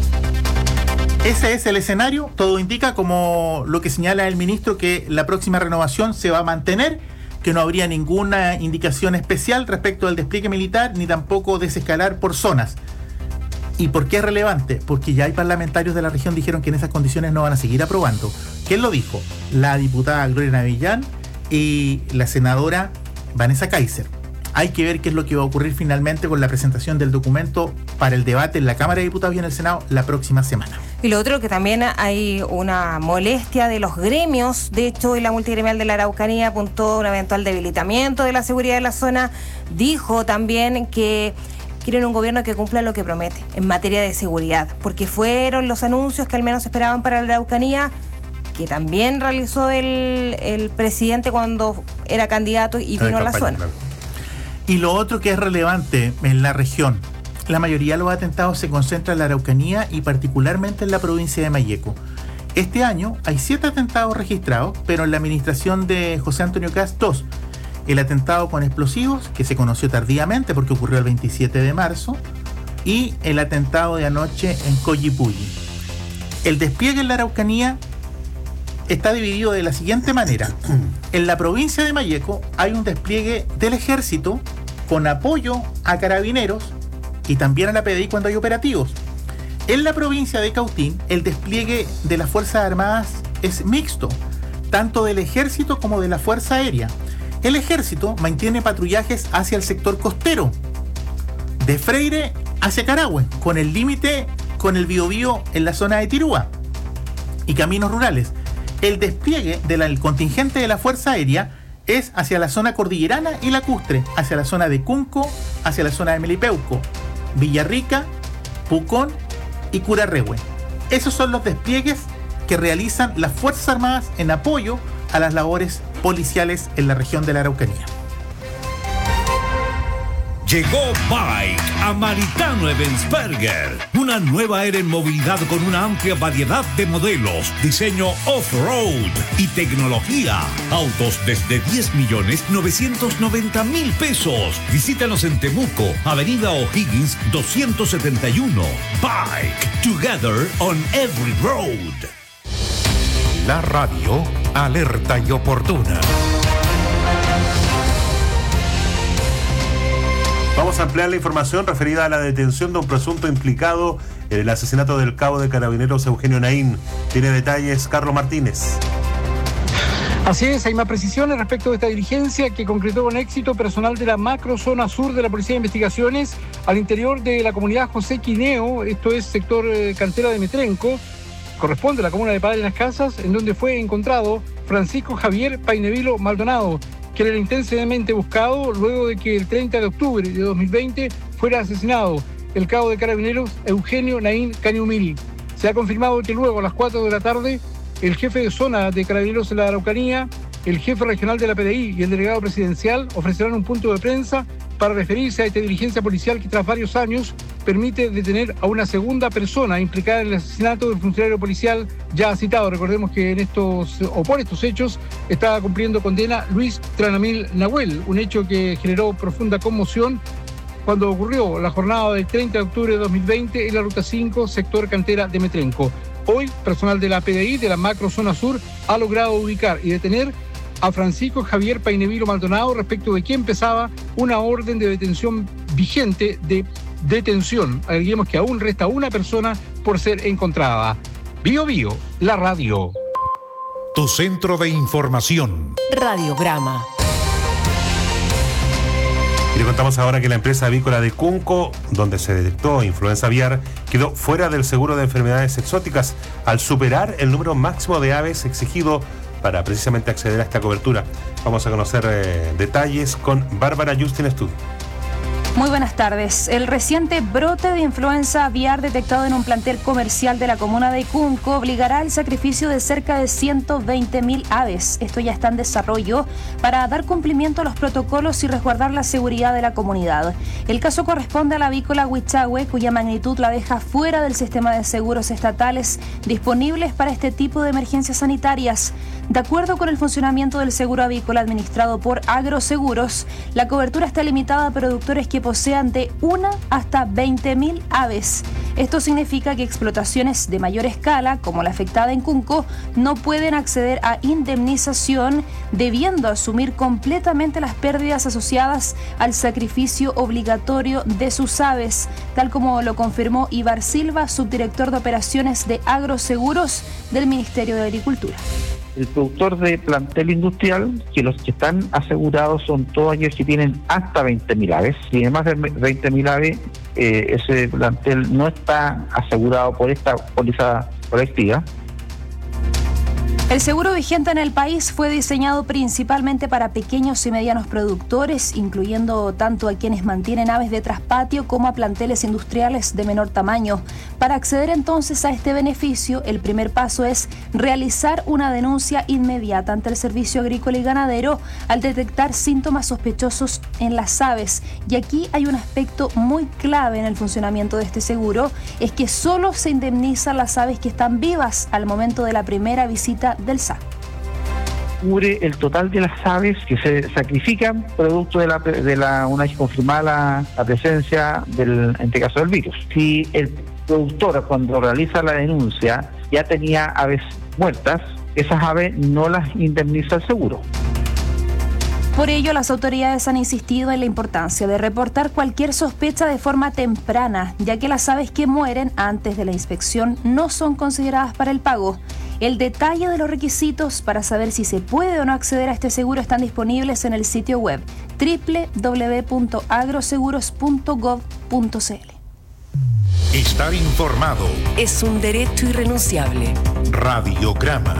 Ese es el escenario, todo indica, como lo que señala el ministro, que la próxima renovación se va a mantener, que no habría ninguna indicación especial respecto al despliegue militar, ni tampoco desescalar por zonas. ¿Y por qué es relevante? Porque ya hay parlamentarios de la región que dijeron que en esas condiciones no van a seguir aprobando. ¿Quién lo dijo? La diputada Gloria Navillán y la senadora Vanessa Kaiser. Hay que ver qué es lo que va a ocurrir finalmente con la presentación del documento para el debate en la Cámara de Diputados y en el Senado la próxima semana. Y lo otro, que también hay una molestia de los gremios. De hecho, la multigremial de la Araucanía apuntó un eventual debilitamiento de la seguridad de la zona. Dijo también que quieren un gobierno que cumpla lo que promete en materia de seguridad, porque fueron los anuncios que al menos esperaban para la Araucanía, que también realizó el presidente cuando era candidato y vino a la zona. Claro. Y lo otro que es relevante en la región, la mayoría de los atentados se concentran en la Araucanía y particularmente en la provincia de Malleco. Este año hay 7 atentados registrados, pero en la administración de José Antonio Kast, 2. El atentado con explosivos, que se conoció tardíamente porque ocurrió el 27 de marzo, y el atentado de anoche en Collipulli. El despliegue en la Araucanía está dividido de la siguiente manera. En la provincia de Malleco hay un despliegue del ejército con apoyo a carabineros y también a la PDI cuando hay operativos. En la provincia de Cautín, el despliegue de las Fuerzas Armadas es mixto, tanto del Ejército como de la Fuerza Aérea. El Ejército mantiene patrullajes hacia el sector costero, de Freire hacia Carahue, con el límite con el Biobío en la zona de Tirúa y caminos rurales. El despliegue del contingente de la Fuerza Aérea es hacia la zona cordillerana y lacustre, hacia la zona de Cunco, hacia la zona de Melipeuco, Villarrica, Pucón y Curarrehue. Esos son los despliegues que realizan las Fuerzas Armadas en apoyo a las labores policiales en la región de la Araucanía. Llegó Bike a Maritano Ebensberger. Una nueva era en movilidad con una amplia variedad de modelos, diseño off-road y tecnología. Autos desde 10.990.000 pesos. Visítanos en Temuco, Avenida O'Higgins 271. Bike, together on every road. La radio, alerta y oportuna. Vamos a ampliar la información referida a la detención de un presunto implicado en el asesinato del cabo de Carabineros Eugenio Naín. Tiene detalles Carlos Martínez. Así es, hay más precisiones respecto de esta diligencia que concretó con éxito personal de la macrozona sur de la Policía de Investigaciones al interior de la comunidad José Quineo, esto es sector cantera de Metrenco, corresponde a la comuna de Padre Las Casas, en donde fue encontrado Francisco Javier Painevilo Maldonado, que era intensamente buscado luego de que el 30 de octubre de 2020 fuera asesinado el cabo de Carabineros Eugenio Naín Cañumil. Se ha confirmado que luego a las 4 de la tarde el jefe de zona de Carabineros en la Araucanía, el jefe regional de la PDI y el delegado presidencial ofrecerán un punto de prensa para referirse a esta diligencia policial que tras varios años permite detener a una segunda persona implicada en el asesinato del funcionario policial ya citado. Recordemos que por estos hechos estaba cumpliendo condena Luis Tranamil Nahuel, un hecho que generó profunda conmoción cuando ocurrió la jornada del 30 de octubre de 2020 en la Ruta 5, sector cantera de Metrenco. Hoy, personal de la PDI de la macrozona sur ha logrado ubicar y detener a Francisco Javier Painevilo Maldonado, respecto de quien pesaba una orden de detención vigente de detención. Agreguemos que aún resta una persona por ser encontrada. Bio Bio, la radio. Tu centro de información. Radiograma. Y le contamos ahora que la empresa avícola de Cunco, donde se detectó influenza aviar, quedó fuera del seguro de enfermedades exóticas al superar el número máximo de aves exigido para precisamente acceder a esta cobertura. Vamos a conocer detalles con Bárbara Justin Estudio. Muy buenas tardes. El reciente brote de influenza aviar detectado en un plantel comercial de la comuna de Cunco obligará al sacrificio de cerca de 120.000 aves. Esto ya está en desarrollo para dar cumplimiento a los protocolos y resguardar la seguridad de la comunidad. El caso corresponde a la avícola Huichahue, cuya magnitud la deja fuera del sistema de seguros estatales disponibles para este tipo de emergencias sanitarias. De acuerdo con el funcionamiento del seguro avícola administrado por Agroseguros, la cobertura está limitada a productores que posean de 1 hasta 20.000 aves. Esto significa que explotaciones de mayor escala, como la afectada en Cunco, no pueden acceder a indemnización, debiendo asumir completamente las pérdidas asociadas al sacrificio obligatorio de sus aves, tal como lo confirmó Ibar Silva, subdirector de operaciones de Agroseguros del Ministerio de Agricultura. El productor de plantel industrial, que los que están asegurados son todos aquellos que tienen hasta 20.000 aves. Si además de 20.000 aves, ese plantel no está asegurado por esta póliza colectiva. El seguro vigente en el país fue diseñado principalmente para pequeños y medianos productores, incluyendo tanto a quienes mantienen aves de traspatio como a planteles industriales de menor tamaño. Para acceder entonces a este beneficio, el primer paso es realizar una denuncia inmediata ante el Servicio Agrícola y Ganadero al detectar síntomas sospechosos en las aves. Y aquí hay un aspecto muy clave en el funcionamiento de este seguro, es que solo se indemnizan las aves que están vivas al momento de la primera visita del SAC. Cubre el total de las aves que se sacrifican producto de una vez confirmada la presencia en este caso del virus. Si el productor, cuando realiza la denuncia, ya tenía aves muertas, esas aves no las indemniza el seguro. Por ello, las autoridades han insistido en la importancia de reportar cualquier sospecha de forma temprana, ya que las aves que mueren antes de la inspección no son consideradas para el pago. El detalle de los requisitos para saber si se puede o no acceder a este seguro están disponibles en el sitio web www.agroseguros.gov.cl. Estar informado es un derecho irrenunciable. Radiograma.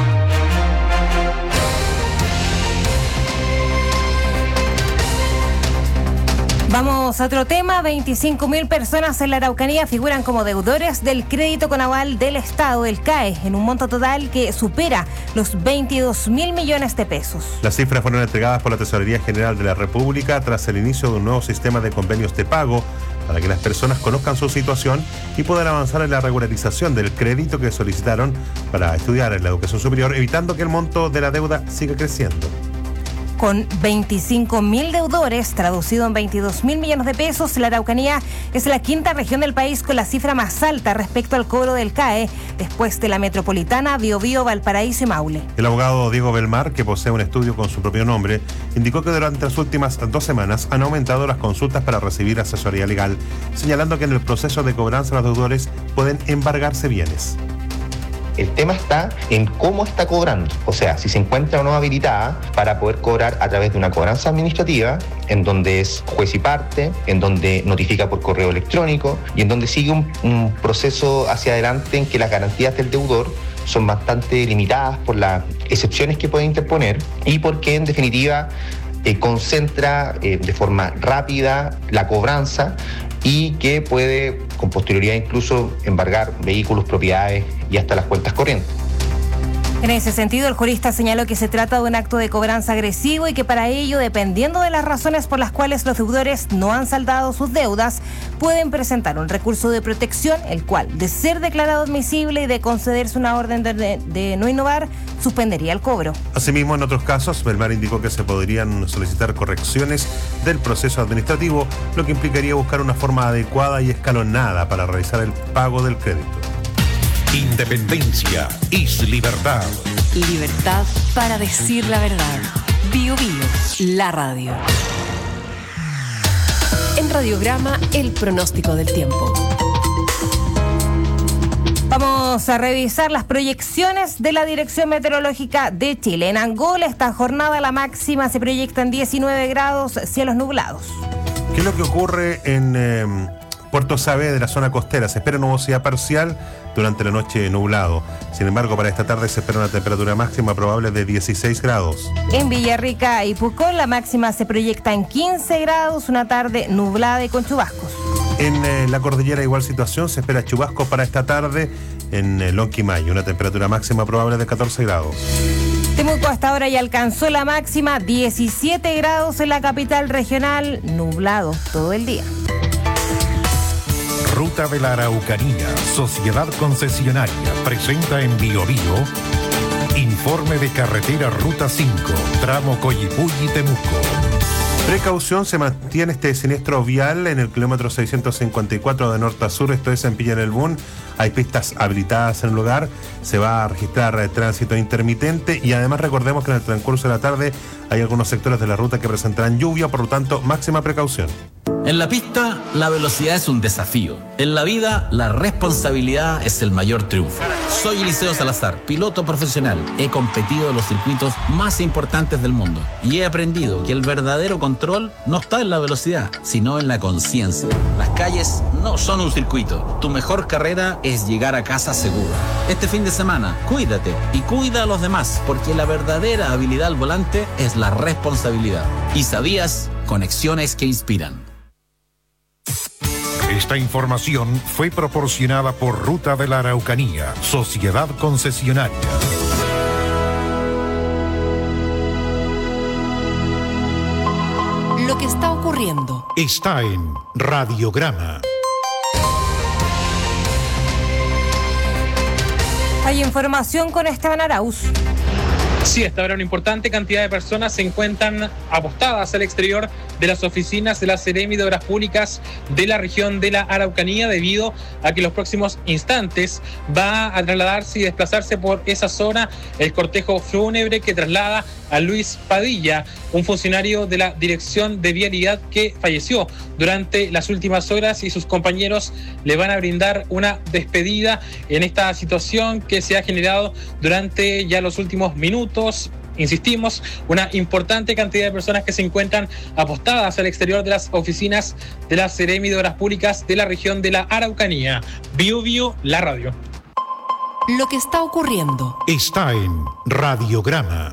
Vamos a otro tema. 25.000 personas en la Araucanía figuran como deudores del crédito con aval del Estado, el CAE, en un monto total que supera los 22.000 millones de pesos. Las cifras fueron entregadas por la Tesorería General de la República tras el inicio de un nuevo sistema de convenios de pago para que las personas conozcan su situación y puedan avanzar en la regularización del crédito que solicitaron para estudiar en la educación superior, evitando que el monto de la deuda siga creciendo. Con 25.000 deudores, traducido en 22.000 millones de pesos, la Araucanía es la quinta región del país con la cifra más alta respecto al cobro del CAE, después de la metropolitana, Biobío, Valparaíso y Maule. El abogado Diego Belmar, que posee un estudio con su propio nombre, indicó que durante las últimas 2 semanas han aumentado las consultas para recibir asesoría legal, señalando que en el proceso de cobranza los deudores pueden embargarse bienes. El tema está en cómo está cobrando, o sea, si se encuentra o no habilitada para poder cobrar a través de una cobranza administrativa, en donde es juez y parte, en donde notifica por correo electrónico y en donde sigue un proceso hacia adelante en que las garantías del deudor son bastante limitadas por las excepciones que puede interponer y porque en definitiva concentra de forma rápida la cobranza y que puede con posterioridad incluso embargar vehículos, propiedades y hasta las cuentas corrientes. En ese sentido, el jurista señaló que se trata de un acto de cobranza agresivo y que para ello, dependiendo de las razones por las cuales los deudores no han saldado sus deudas, pueden presentar un recurso de protección, el cual, de ser declarado admisible y de concederse una orden de no innovar, suspendería el cobro. Asimismo, en otros casos, Belmar indicó que se podrían solicitar correcciones del proceso administrativo, lo que implicaría buscar una forma adecuada y escalonada para realizar el pago del crédito. Independencia es libertad. Libertad para decir la verdad. Bio Bio, la radio. En Radiograma, el pronóstico del tiempo. Vamos a revisar las proyecciones de la Dirección Meteorológica de Chile. En Angola, esta jornada la máxima se proyecta en 19 grados, cielos nublados. ¿Qué es lo que ocurre en Puerto Saavedra, zona costera? Se espera nubosidad parcial durante la noche, nublado. Sin embargo, para esta tarde se espera una temperatura máxima probable de 16 grados. En Villarrica y Pucón la máxima se proyecta en 15 grados, una tarde nublada y con chubascos. En la cordillera igual situación, se espera chubascos para esta tarde en Lonquimay, una temperatura máxima probable de 14 grados. Temuco hasta ahora ya alcanzó la máxima 17 grados en la capital regional, nublado todo el día. Ruta de la Araucanía, Sociedad Concesionaria, presenta en Bio Bio informe de carretera Ruta 5, tramo Coyipulli-Temuco. Precaución, se mantiene este siniestro vial en el kilómetro 654 de norte a sur, esto es en Pillanelbún. Hay pistas habilitadas en el lugar, se va a registrar tránsito intermitente y además recordemos que en el transcurso de la tarde hay algunos sectores de la ruta que presentarán lluvia, por lo tanto, máxima precaución. En la pista, la velocidad es un desafío. En la vida, la responsabilidad es el mayor triunfo. Soy Eliseo Salazar, piloto profesional. He competido en los circuitos más importantes del mundo y he aprendido que el verdadero control no está en la velocidad, sino en la conciencia. Las calles no son un circuito. Tu mejor carrera es llegar a casa seguro. Este fin de semana, cuídate y cuida a los demás, porque la verdadera habilidad al volante es la responsabilidad. ¿Y sabías? Conexiones que inspiran. Esta información fue proporcionada por Ruta de la Araucanía, Sociedad Concesionaria. Lo que está ocurriendo está en Radiograma. Hay información con Esteban Arauz. Sí, hasta ahora una importante cantidad de personas se encuentran apostadas al exterior de las oficinas de la Seremi de Obras Públicas de la región de la Araucanía, debido a que en los próximos instantes va a trasladarse y desplazarse por esa zona el cortejo fúnebre que traslada a Luis Padilla, un funcionario de la Dirección de Vialidad que falleció durante las últimas horas, y sus compañeros le van a brindar una despedida en esta situación que se ha generado durante ya los últimos minutos. Insistimos, una importante cantidad de personas que se encuentran apostadas al exterior de las oficinas de la Seremi de Obras Públicas de la región de la Araucanía. Bio Bio, la radio. Lo que está ocurriendo está en Radiograma.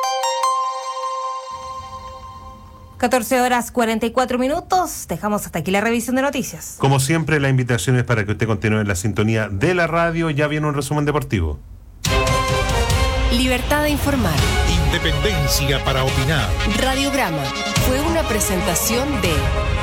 14:44. Dejamos hasta aquí la revisión de noticias. Como siempre, la invitación es para que usted continúe en la sintonía de la radio. Ya viene un resumen deportivo. Libertad de informar. Independencia para opinar. Radiograma fue una presentación de...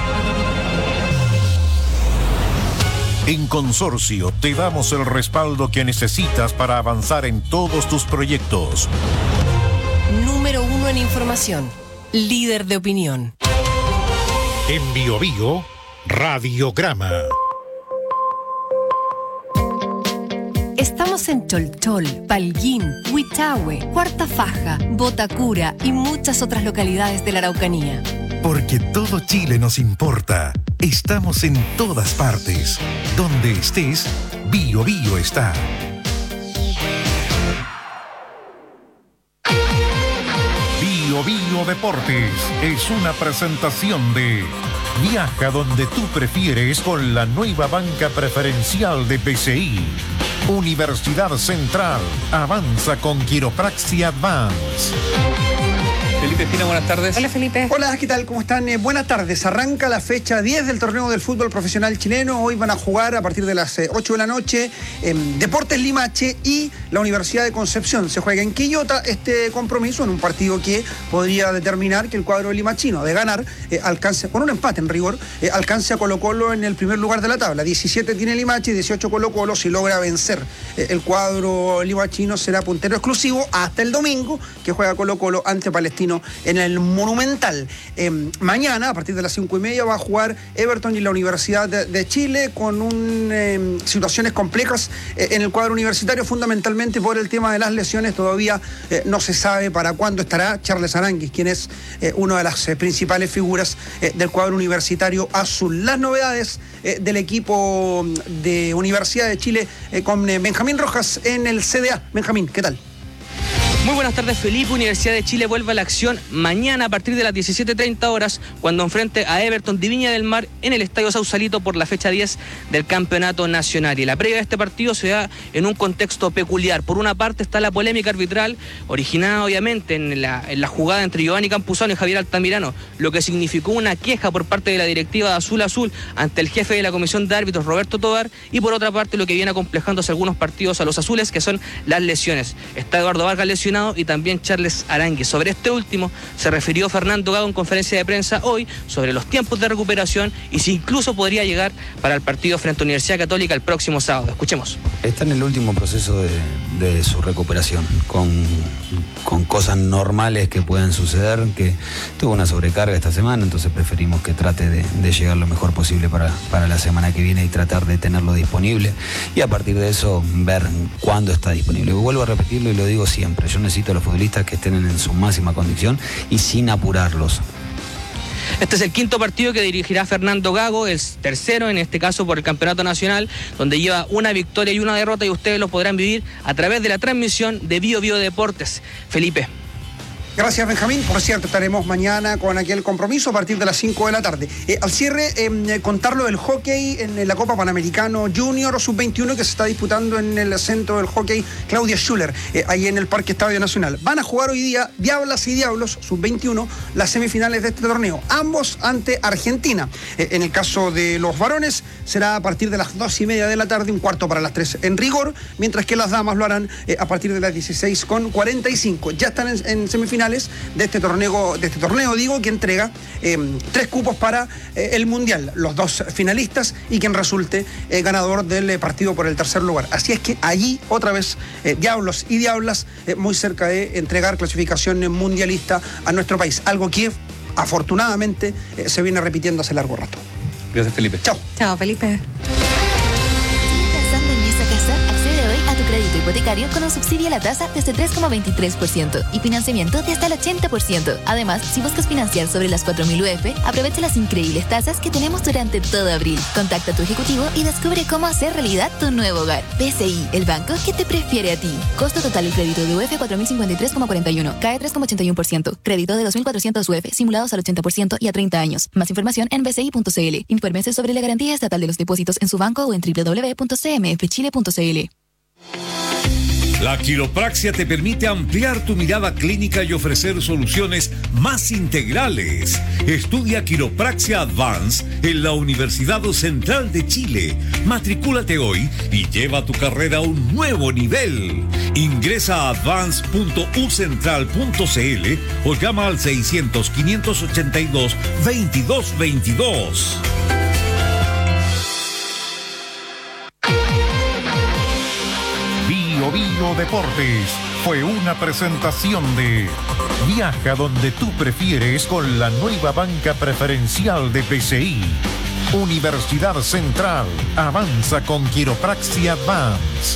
En Consorcio te damos el respaldo que necesitas para avanzar en todos tus proyectos. Número 1 en información. Líder de opinión. En Bio Bio, Radiograma. Estamos en Cholchol, Palguín, Huichahue, Cuarta Faja, Botacura y muchas otras localidades de la Araucanía. Porque todo Chile nos importa. Estamos en todas partes. Donde estés, Bio Bio está. Bio Bio Deportes es una presentación de Viaja donde tú prefieres con la nueva banca preferencial de BCI. Universidad Central avanza con Quiropraxia Advance. Felipe Espina, buenas tardes. Hola, Felipe. Hola, ¿qué tal? ¿Cómo están? Buenas tardes. Arranca la fecha 10 del torneo del fútbol profesional chileno. Hoy van a jugar a partir de las 8 de la noche Deportes Limache y la Universidad de Concepción. Se juega en Quillota este compromiso en un partido que podría determinar que el cuadro limachino, de ganar, alcance, con un empate en rigor, alcance a Colo-Colo en el primer lugar de la tabla. 17 tiene Limache y 18 Colo-Colo. Si logra vencer el cuadro limachino, será puntero exclusivo hasta el domingo, que juega Colo-Colo ante Palestino en el Monumental. Mañana, a partir de las 5:30, va a jugar Everton y la Universidad de Chile con situaciones complejas en el cuadro universitario, fundamentalmente por el tema de las lesiones. Todavía no se sabe para cuándo estará Charles Aranguis, quien es una de las principales figuras del cuadro universitario azul. Las novedades del equipo de Universidad de Chile con Benjamín Rojas en el CDA. Benjamín, ¿qué tal? Muy buenas tardes, Felipe. Universidad de Chile vuelve a la acción mañana a partir de las 17:30 horas cuando enfrente a Everton de Viña del Mar en el Estadio Sausalito por la fecha 10 del Campeonato Nacional. Y la previa de este partido se da en un contexto peculiar. Por una parte está la polémica arbitral originada obviamente en la jugada entre Giovanni Campuzano y Javier Altamirano, lo que significó una queja por parte de la directiva de Azul Azul ante el jefe de la comisión de árbitros, Roberto Tobar, y por otra parte lo que viene acomplejándose algunos partidos a los azules, que son las lesiones. Está Eduardo Vargas lesionado y también Charles Aranguis. Sobre este último se refirió Fernando Gago en conferencia de prensa hoy sobre los tiempos de recuperación y si incluso podría llegar para el partido frente a Universidad Católica el próximo sábado. Escuchemos. Está en el último proceso de su recuperación, con cosas normales que pueden suceder, que tuvo una sobrecarga esta semana, entonces preferimos que trate de llegar lo mejor posible para la semana que viene y tratar de tenerlo disponible y a partir de eso ver cuándo está disponible. Vuelvo a repetirlo y lo digo siempre, yo necesito a los futbolistas que estén en su máxima condición y sin apurarlos. Este es el quinto partido que dirigirá Fernando Gago, el tercero en este caso por el Campeonato Nacional, donde lleva una victoria y una derrota, y ustedes lo podrán vivir a través de la transmisión de Bio Bio Deportes. Felipe. Gracias, Benjamín. Por cierto, estaremos mañana con aquel compromiso a partir de las 5 de la tarde. Al cierre, contarlo del hockey en la Copa Panamericano Junior Sub-21 que se está disputando en el centro del hockey Claudia Schuller, ahí en el Parque Estadio Nacional. Van a jugar hoy día Diablas y Diablos Sub-21, las semifinales de este torneo, ambos ante Argentina. En el caso de los varones, será a partir de las 2:30 de la tarde, 1/4 para las 3 en rigor, mientras que las damas lo harán a partir de las 16:45. Ya están en semifinales de este torneo, que entrega 3 cupos para el Mundial, los 2 finalistas y quien resulte ganador del partido por el tercer lugar. Así es que allí otra vez Diablos y Diablas muy cerca de entregar clasificación mundialista a nuestro país, algo que afortunadamente se viene repitiendo hace largo rato. Gracias, Felipe. Chao. Chao, Felipe. Pensando en esa casa, accede hoy a tu crédito crédito hipotecario con un subsidio a la tasa desde 3,23% y financiamiento de hasta el 80%. Además, si buscas financiar sobre las 4.000 UF, aprovecha las increíbles tasas que tenemos durante todo abril. Contacta a tu ejecutivo y descubre cómo hacer realidad tu nuevo hogar. BCI, el banco que te prefiere a ti. Costo total del crédito de UF 4.053,41. Cae 3,81%. Crédito de 2.400 UF simulados al 80% y a 30 años. Más información en bci.cl. Infórmese sobre la garantía estatal de los depósitos en su banco o en www.cmfchile.cl. La quiropraxia te permite ampliar tu mirada clínica y ofrecer soluciones más integrales. Estudia Quiropraxia Advance en la Universidad Central de Chile. Matricúlate hoy y lleva tu carrera a un nuevo nivel. Ingresa a advance.ucentral.cl o llama al 600-582-2222. Bio Deportes fue una presentación de Viaja donde tú prefieres con la nueva banca preferencial de BCI. Universidad Central avanza con Quiropraxia Advance.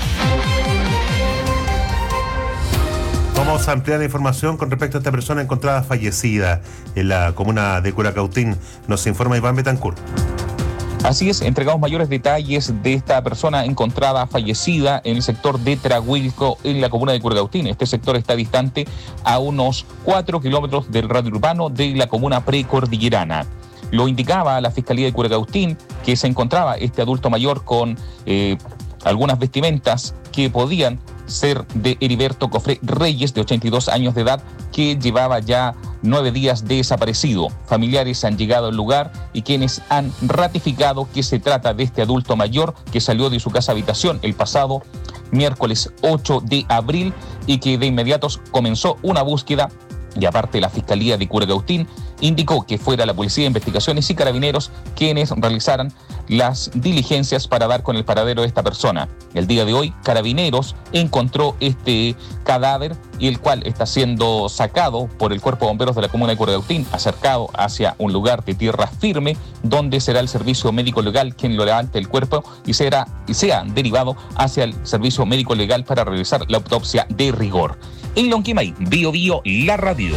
Vamos a ampliar la información con respecto a esta persona encontrada fallecida en la comuna de Curacautín. Nos informa Iván Betancourt. Así es, entregamos mayores detalles de esta persona encontrada fallecida en el sector de Trahuilco, en la comuna de Curacautín. Este sector está distante a unos 4 kilómetros del radio urbano de la comuna precordillerana. Lo indicaba la Fiscalía de Curacautín, que se encontraba este adulto mayor con algunas vestimentas que podían ser de Heriberto Cofré Reyes, de 82 años de edad, que llevaba ya 9 días desaparecido. Familiares han llegado al lugar y quienes han ratificado que se trata de este adulto mayor que salió de su casa habitación el pasado miércoles 8 de abril y que de inmediato comenzó una búsqueda. Y aparte, la Fiscalía de Curacautín indicó que fuera la Policía de Investigaciones y Carabineros quienes realizaran las diligencias para dar con el paradero de esta persona. El día de hoy, Carabineros encontró este cadáver y el cual está siendo sacado por el Cuerpo de Bomberos de la comuna de Curacautín, acercado hacia un lugar de tierra firme donde será el servicio médico legal quien lo levante el cuerpo y sea derivado hacia el servicio médico legal para realizar la autopsia de rigor. En Lonquimay, Bio Bio, la radio.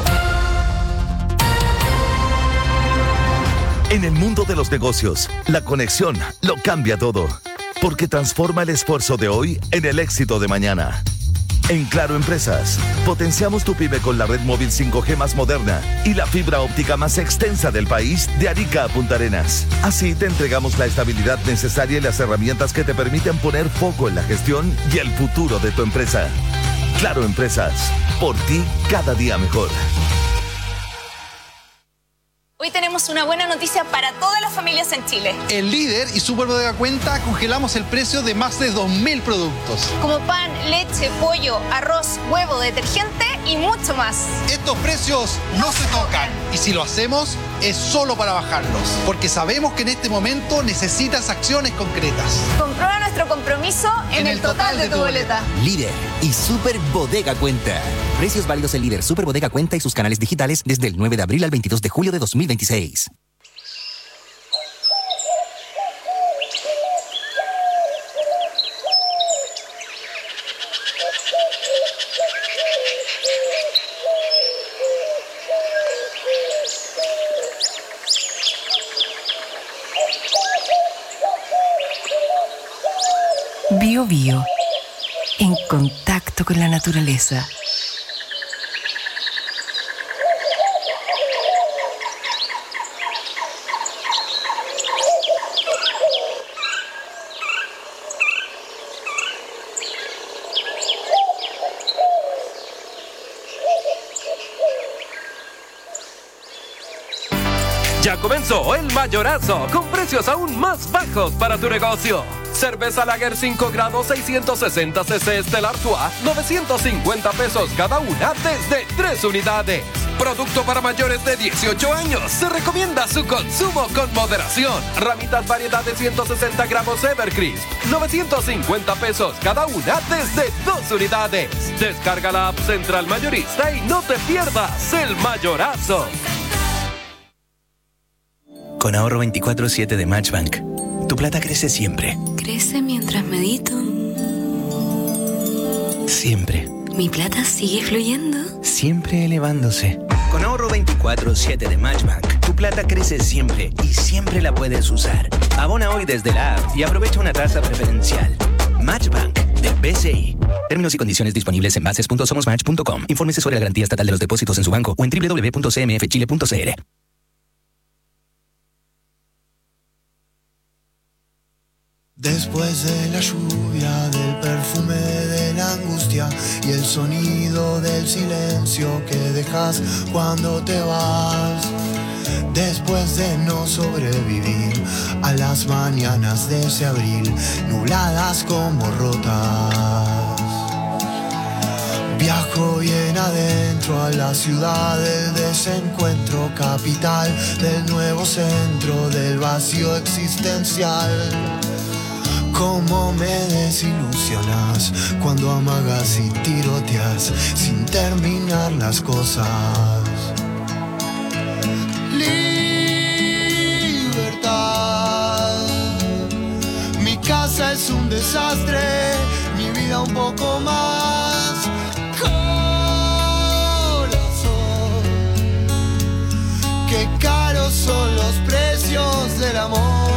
En el mundo de los negocios, la conexión lo cambia todo, porque transforma el esfuerzo de hoy en el éxito de mañana. En Claro Empresas, potenciamos tu pyme con la red móvil 5G más moderna y la fibra óptica más extensa del país, de Arica a Punta Arenas. Así te entregamos la estabilidad necesaria y las herramientas que te permiten poner foco en la gestión y el futuro de tu empresa. Claro Empresas, por ti cada día mejor. Hoy tenemos una buena noticia para todas las familias en Chile. En Líder y Super Bodega Cuenta congelamos el precio de más de 2.000 productos. Como pan, leche, pollo, arroz, huevo, detergente y mucho más. Estos precios no se tocan y si lo hacemos es solo para bajarlos, porque sabemos que en este momento necesitas acciones concretas. Comprueba nuestro compromiso en el total de tu boleta. Líder y Super Bodega Cuenta. Precios válidos en Líder, Super Bodega Cuenta y sus canales digitales desde el 9 de abril al 22 de julio de 2026. Bio Bio, en contacto con la naturaleza. Ya comenzó el mayorazo con precios aún más bajos para tu negocio. Cerveza Lager 5 grados 660 cc Stella Artois, 950 pesos cada una desde 3 unidades. Producto para mayores de 18 años. Se recomienda su consumo con moderación. Ramitas variedad de 160 gramos Evercrisp, 950 pesos cada una desde 2 unidades. Descarga la app Central Mayorista y no te pierdas el mayorazo. Con ahorro 24/7 de Matchbank, tu plata crece siempre. Crece mientras medito Siempre. ¿Mi plata sigue fluyendo? Siempre elevándose. Con ahorro 24/7 de Matchbank, tu plata crece siempre y siempre la puedes usar. Abona hoy desde la app y aprovecha una tasa preferencial. Matchbank de BCI. Términos y condiciones disponibles en bases.somosmatch.com. Infórmese sobre la garantía estatal de los depósitos en su banco o en www.cmfchile.cl. Después de la lluvia, del perfume de la angustia y el sonido del silencio que dejas cuando te vas. Después de no sobrevivir a las mañanas de ese abril, nubladas como rotas. Viajo bien adentro a la ciudad del desencuentro, capital del nuevo centro del vacío existencial. Cómo me desilusionas cuando amagas y tiroteas sin terminar las cosas. Libertad. Mi casa es un desastre, mi vida un poco más. Corazón, qué caros son los precios del amor.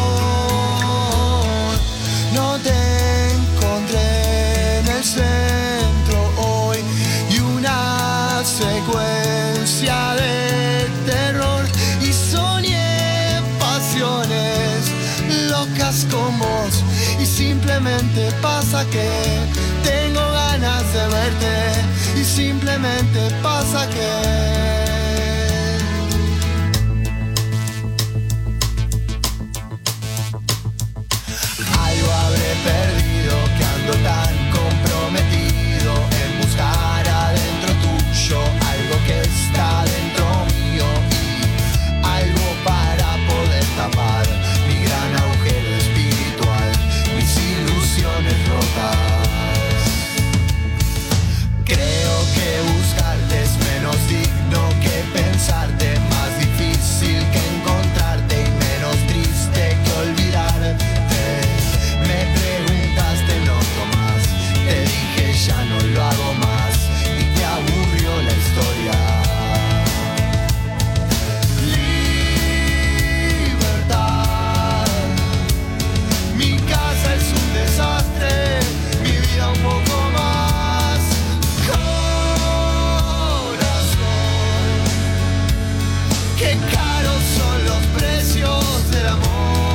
No te encontré en el centro hoy y una secuencia de terror y soñé pasiones locas con vos y simplemente pasa que tengo ganas de verte y simplemente pasa que perdido, que ando tan comprometido en buscar adentro tuyo algo que está dentro mío y algo para poder tapar mi gran agujero espiritual, mis ilusiones rotas. Creo que buscarte es menos digno que pensarte, más difícil que encontrarte y menos triste que olvidarte. Me preguntaste, no tomas, te dije ya no lo hago más y te aburrió la historia. Libertad, mi casa es un desastre, mi vida un poco más. Corazón, qué caros son los precios del amor.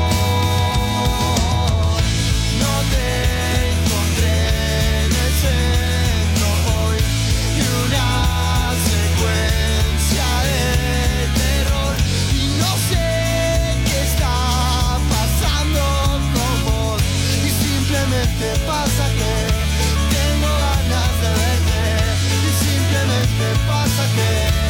Pasa que tengo ganas de verte y simplemente pasa que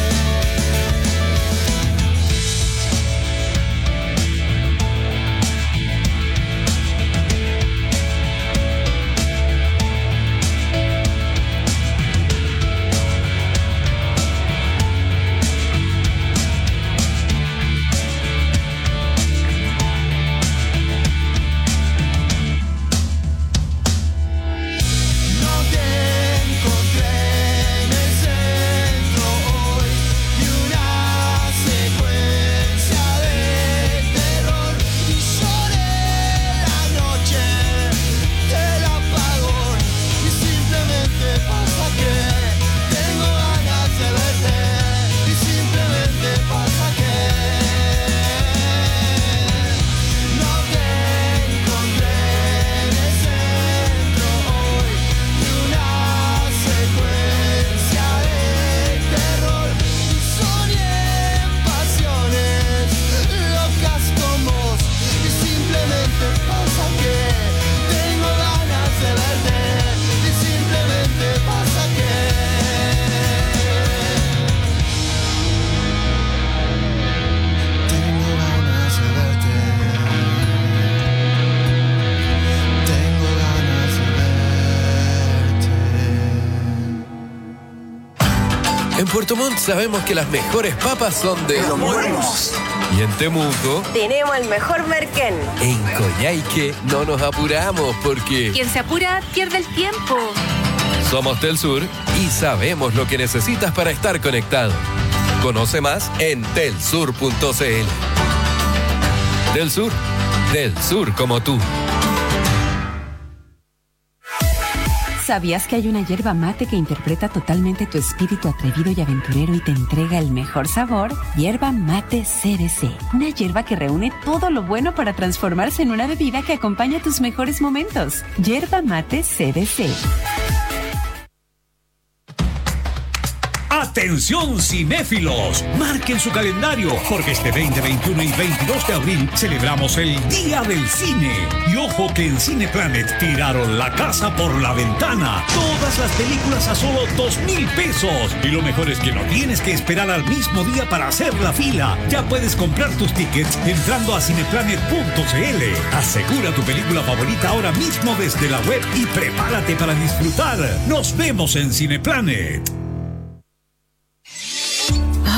En Puerto Montt sabemos que las mejores papas son de Los Buenos. Y en Temuco tenemos el mejor merquén. En Coyhaique no nos apuramos porque Quien se apura pierde el tiempo. Somos Telsur y sabemos lo que necesitas para estar conectado. Conoce más en telsur.cl. Del sur como tú. ¿Sabías que hay una yerba mate que interpreta totalmente tu espíritu atrevido y aventurero y te entrega el mejor sabor? Yerba Mate CBC. Una yerba que reúne todo lo bueno para transformarse en una bebida que acompaña tus mejores momentos. Yerba Mate CBC. ¡Atención cinéfilos! Marquen su calendario, porque este 20, 21 y 22 de abril celebramos el Día del Cine. Y ojo que en Cineplanet tiraron la casa por la ventana. Todas las películas a solo 2,000 pesos. Y lo mejor es que no tienes que esperar al mismo día para hacer la fila. Ya puedes comprar tus tickets entrando a cineplanet.cl. Asegura tu película favorita ahora mismo desde la web y prepárate para disfrutar. Nos vemos en Cineplanet.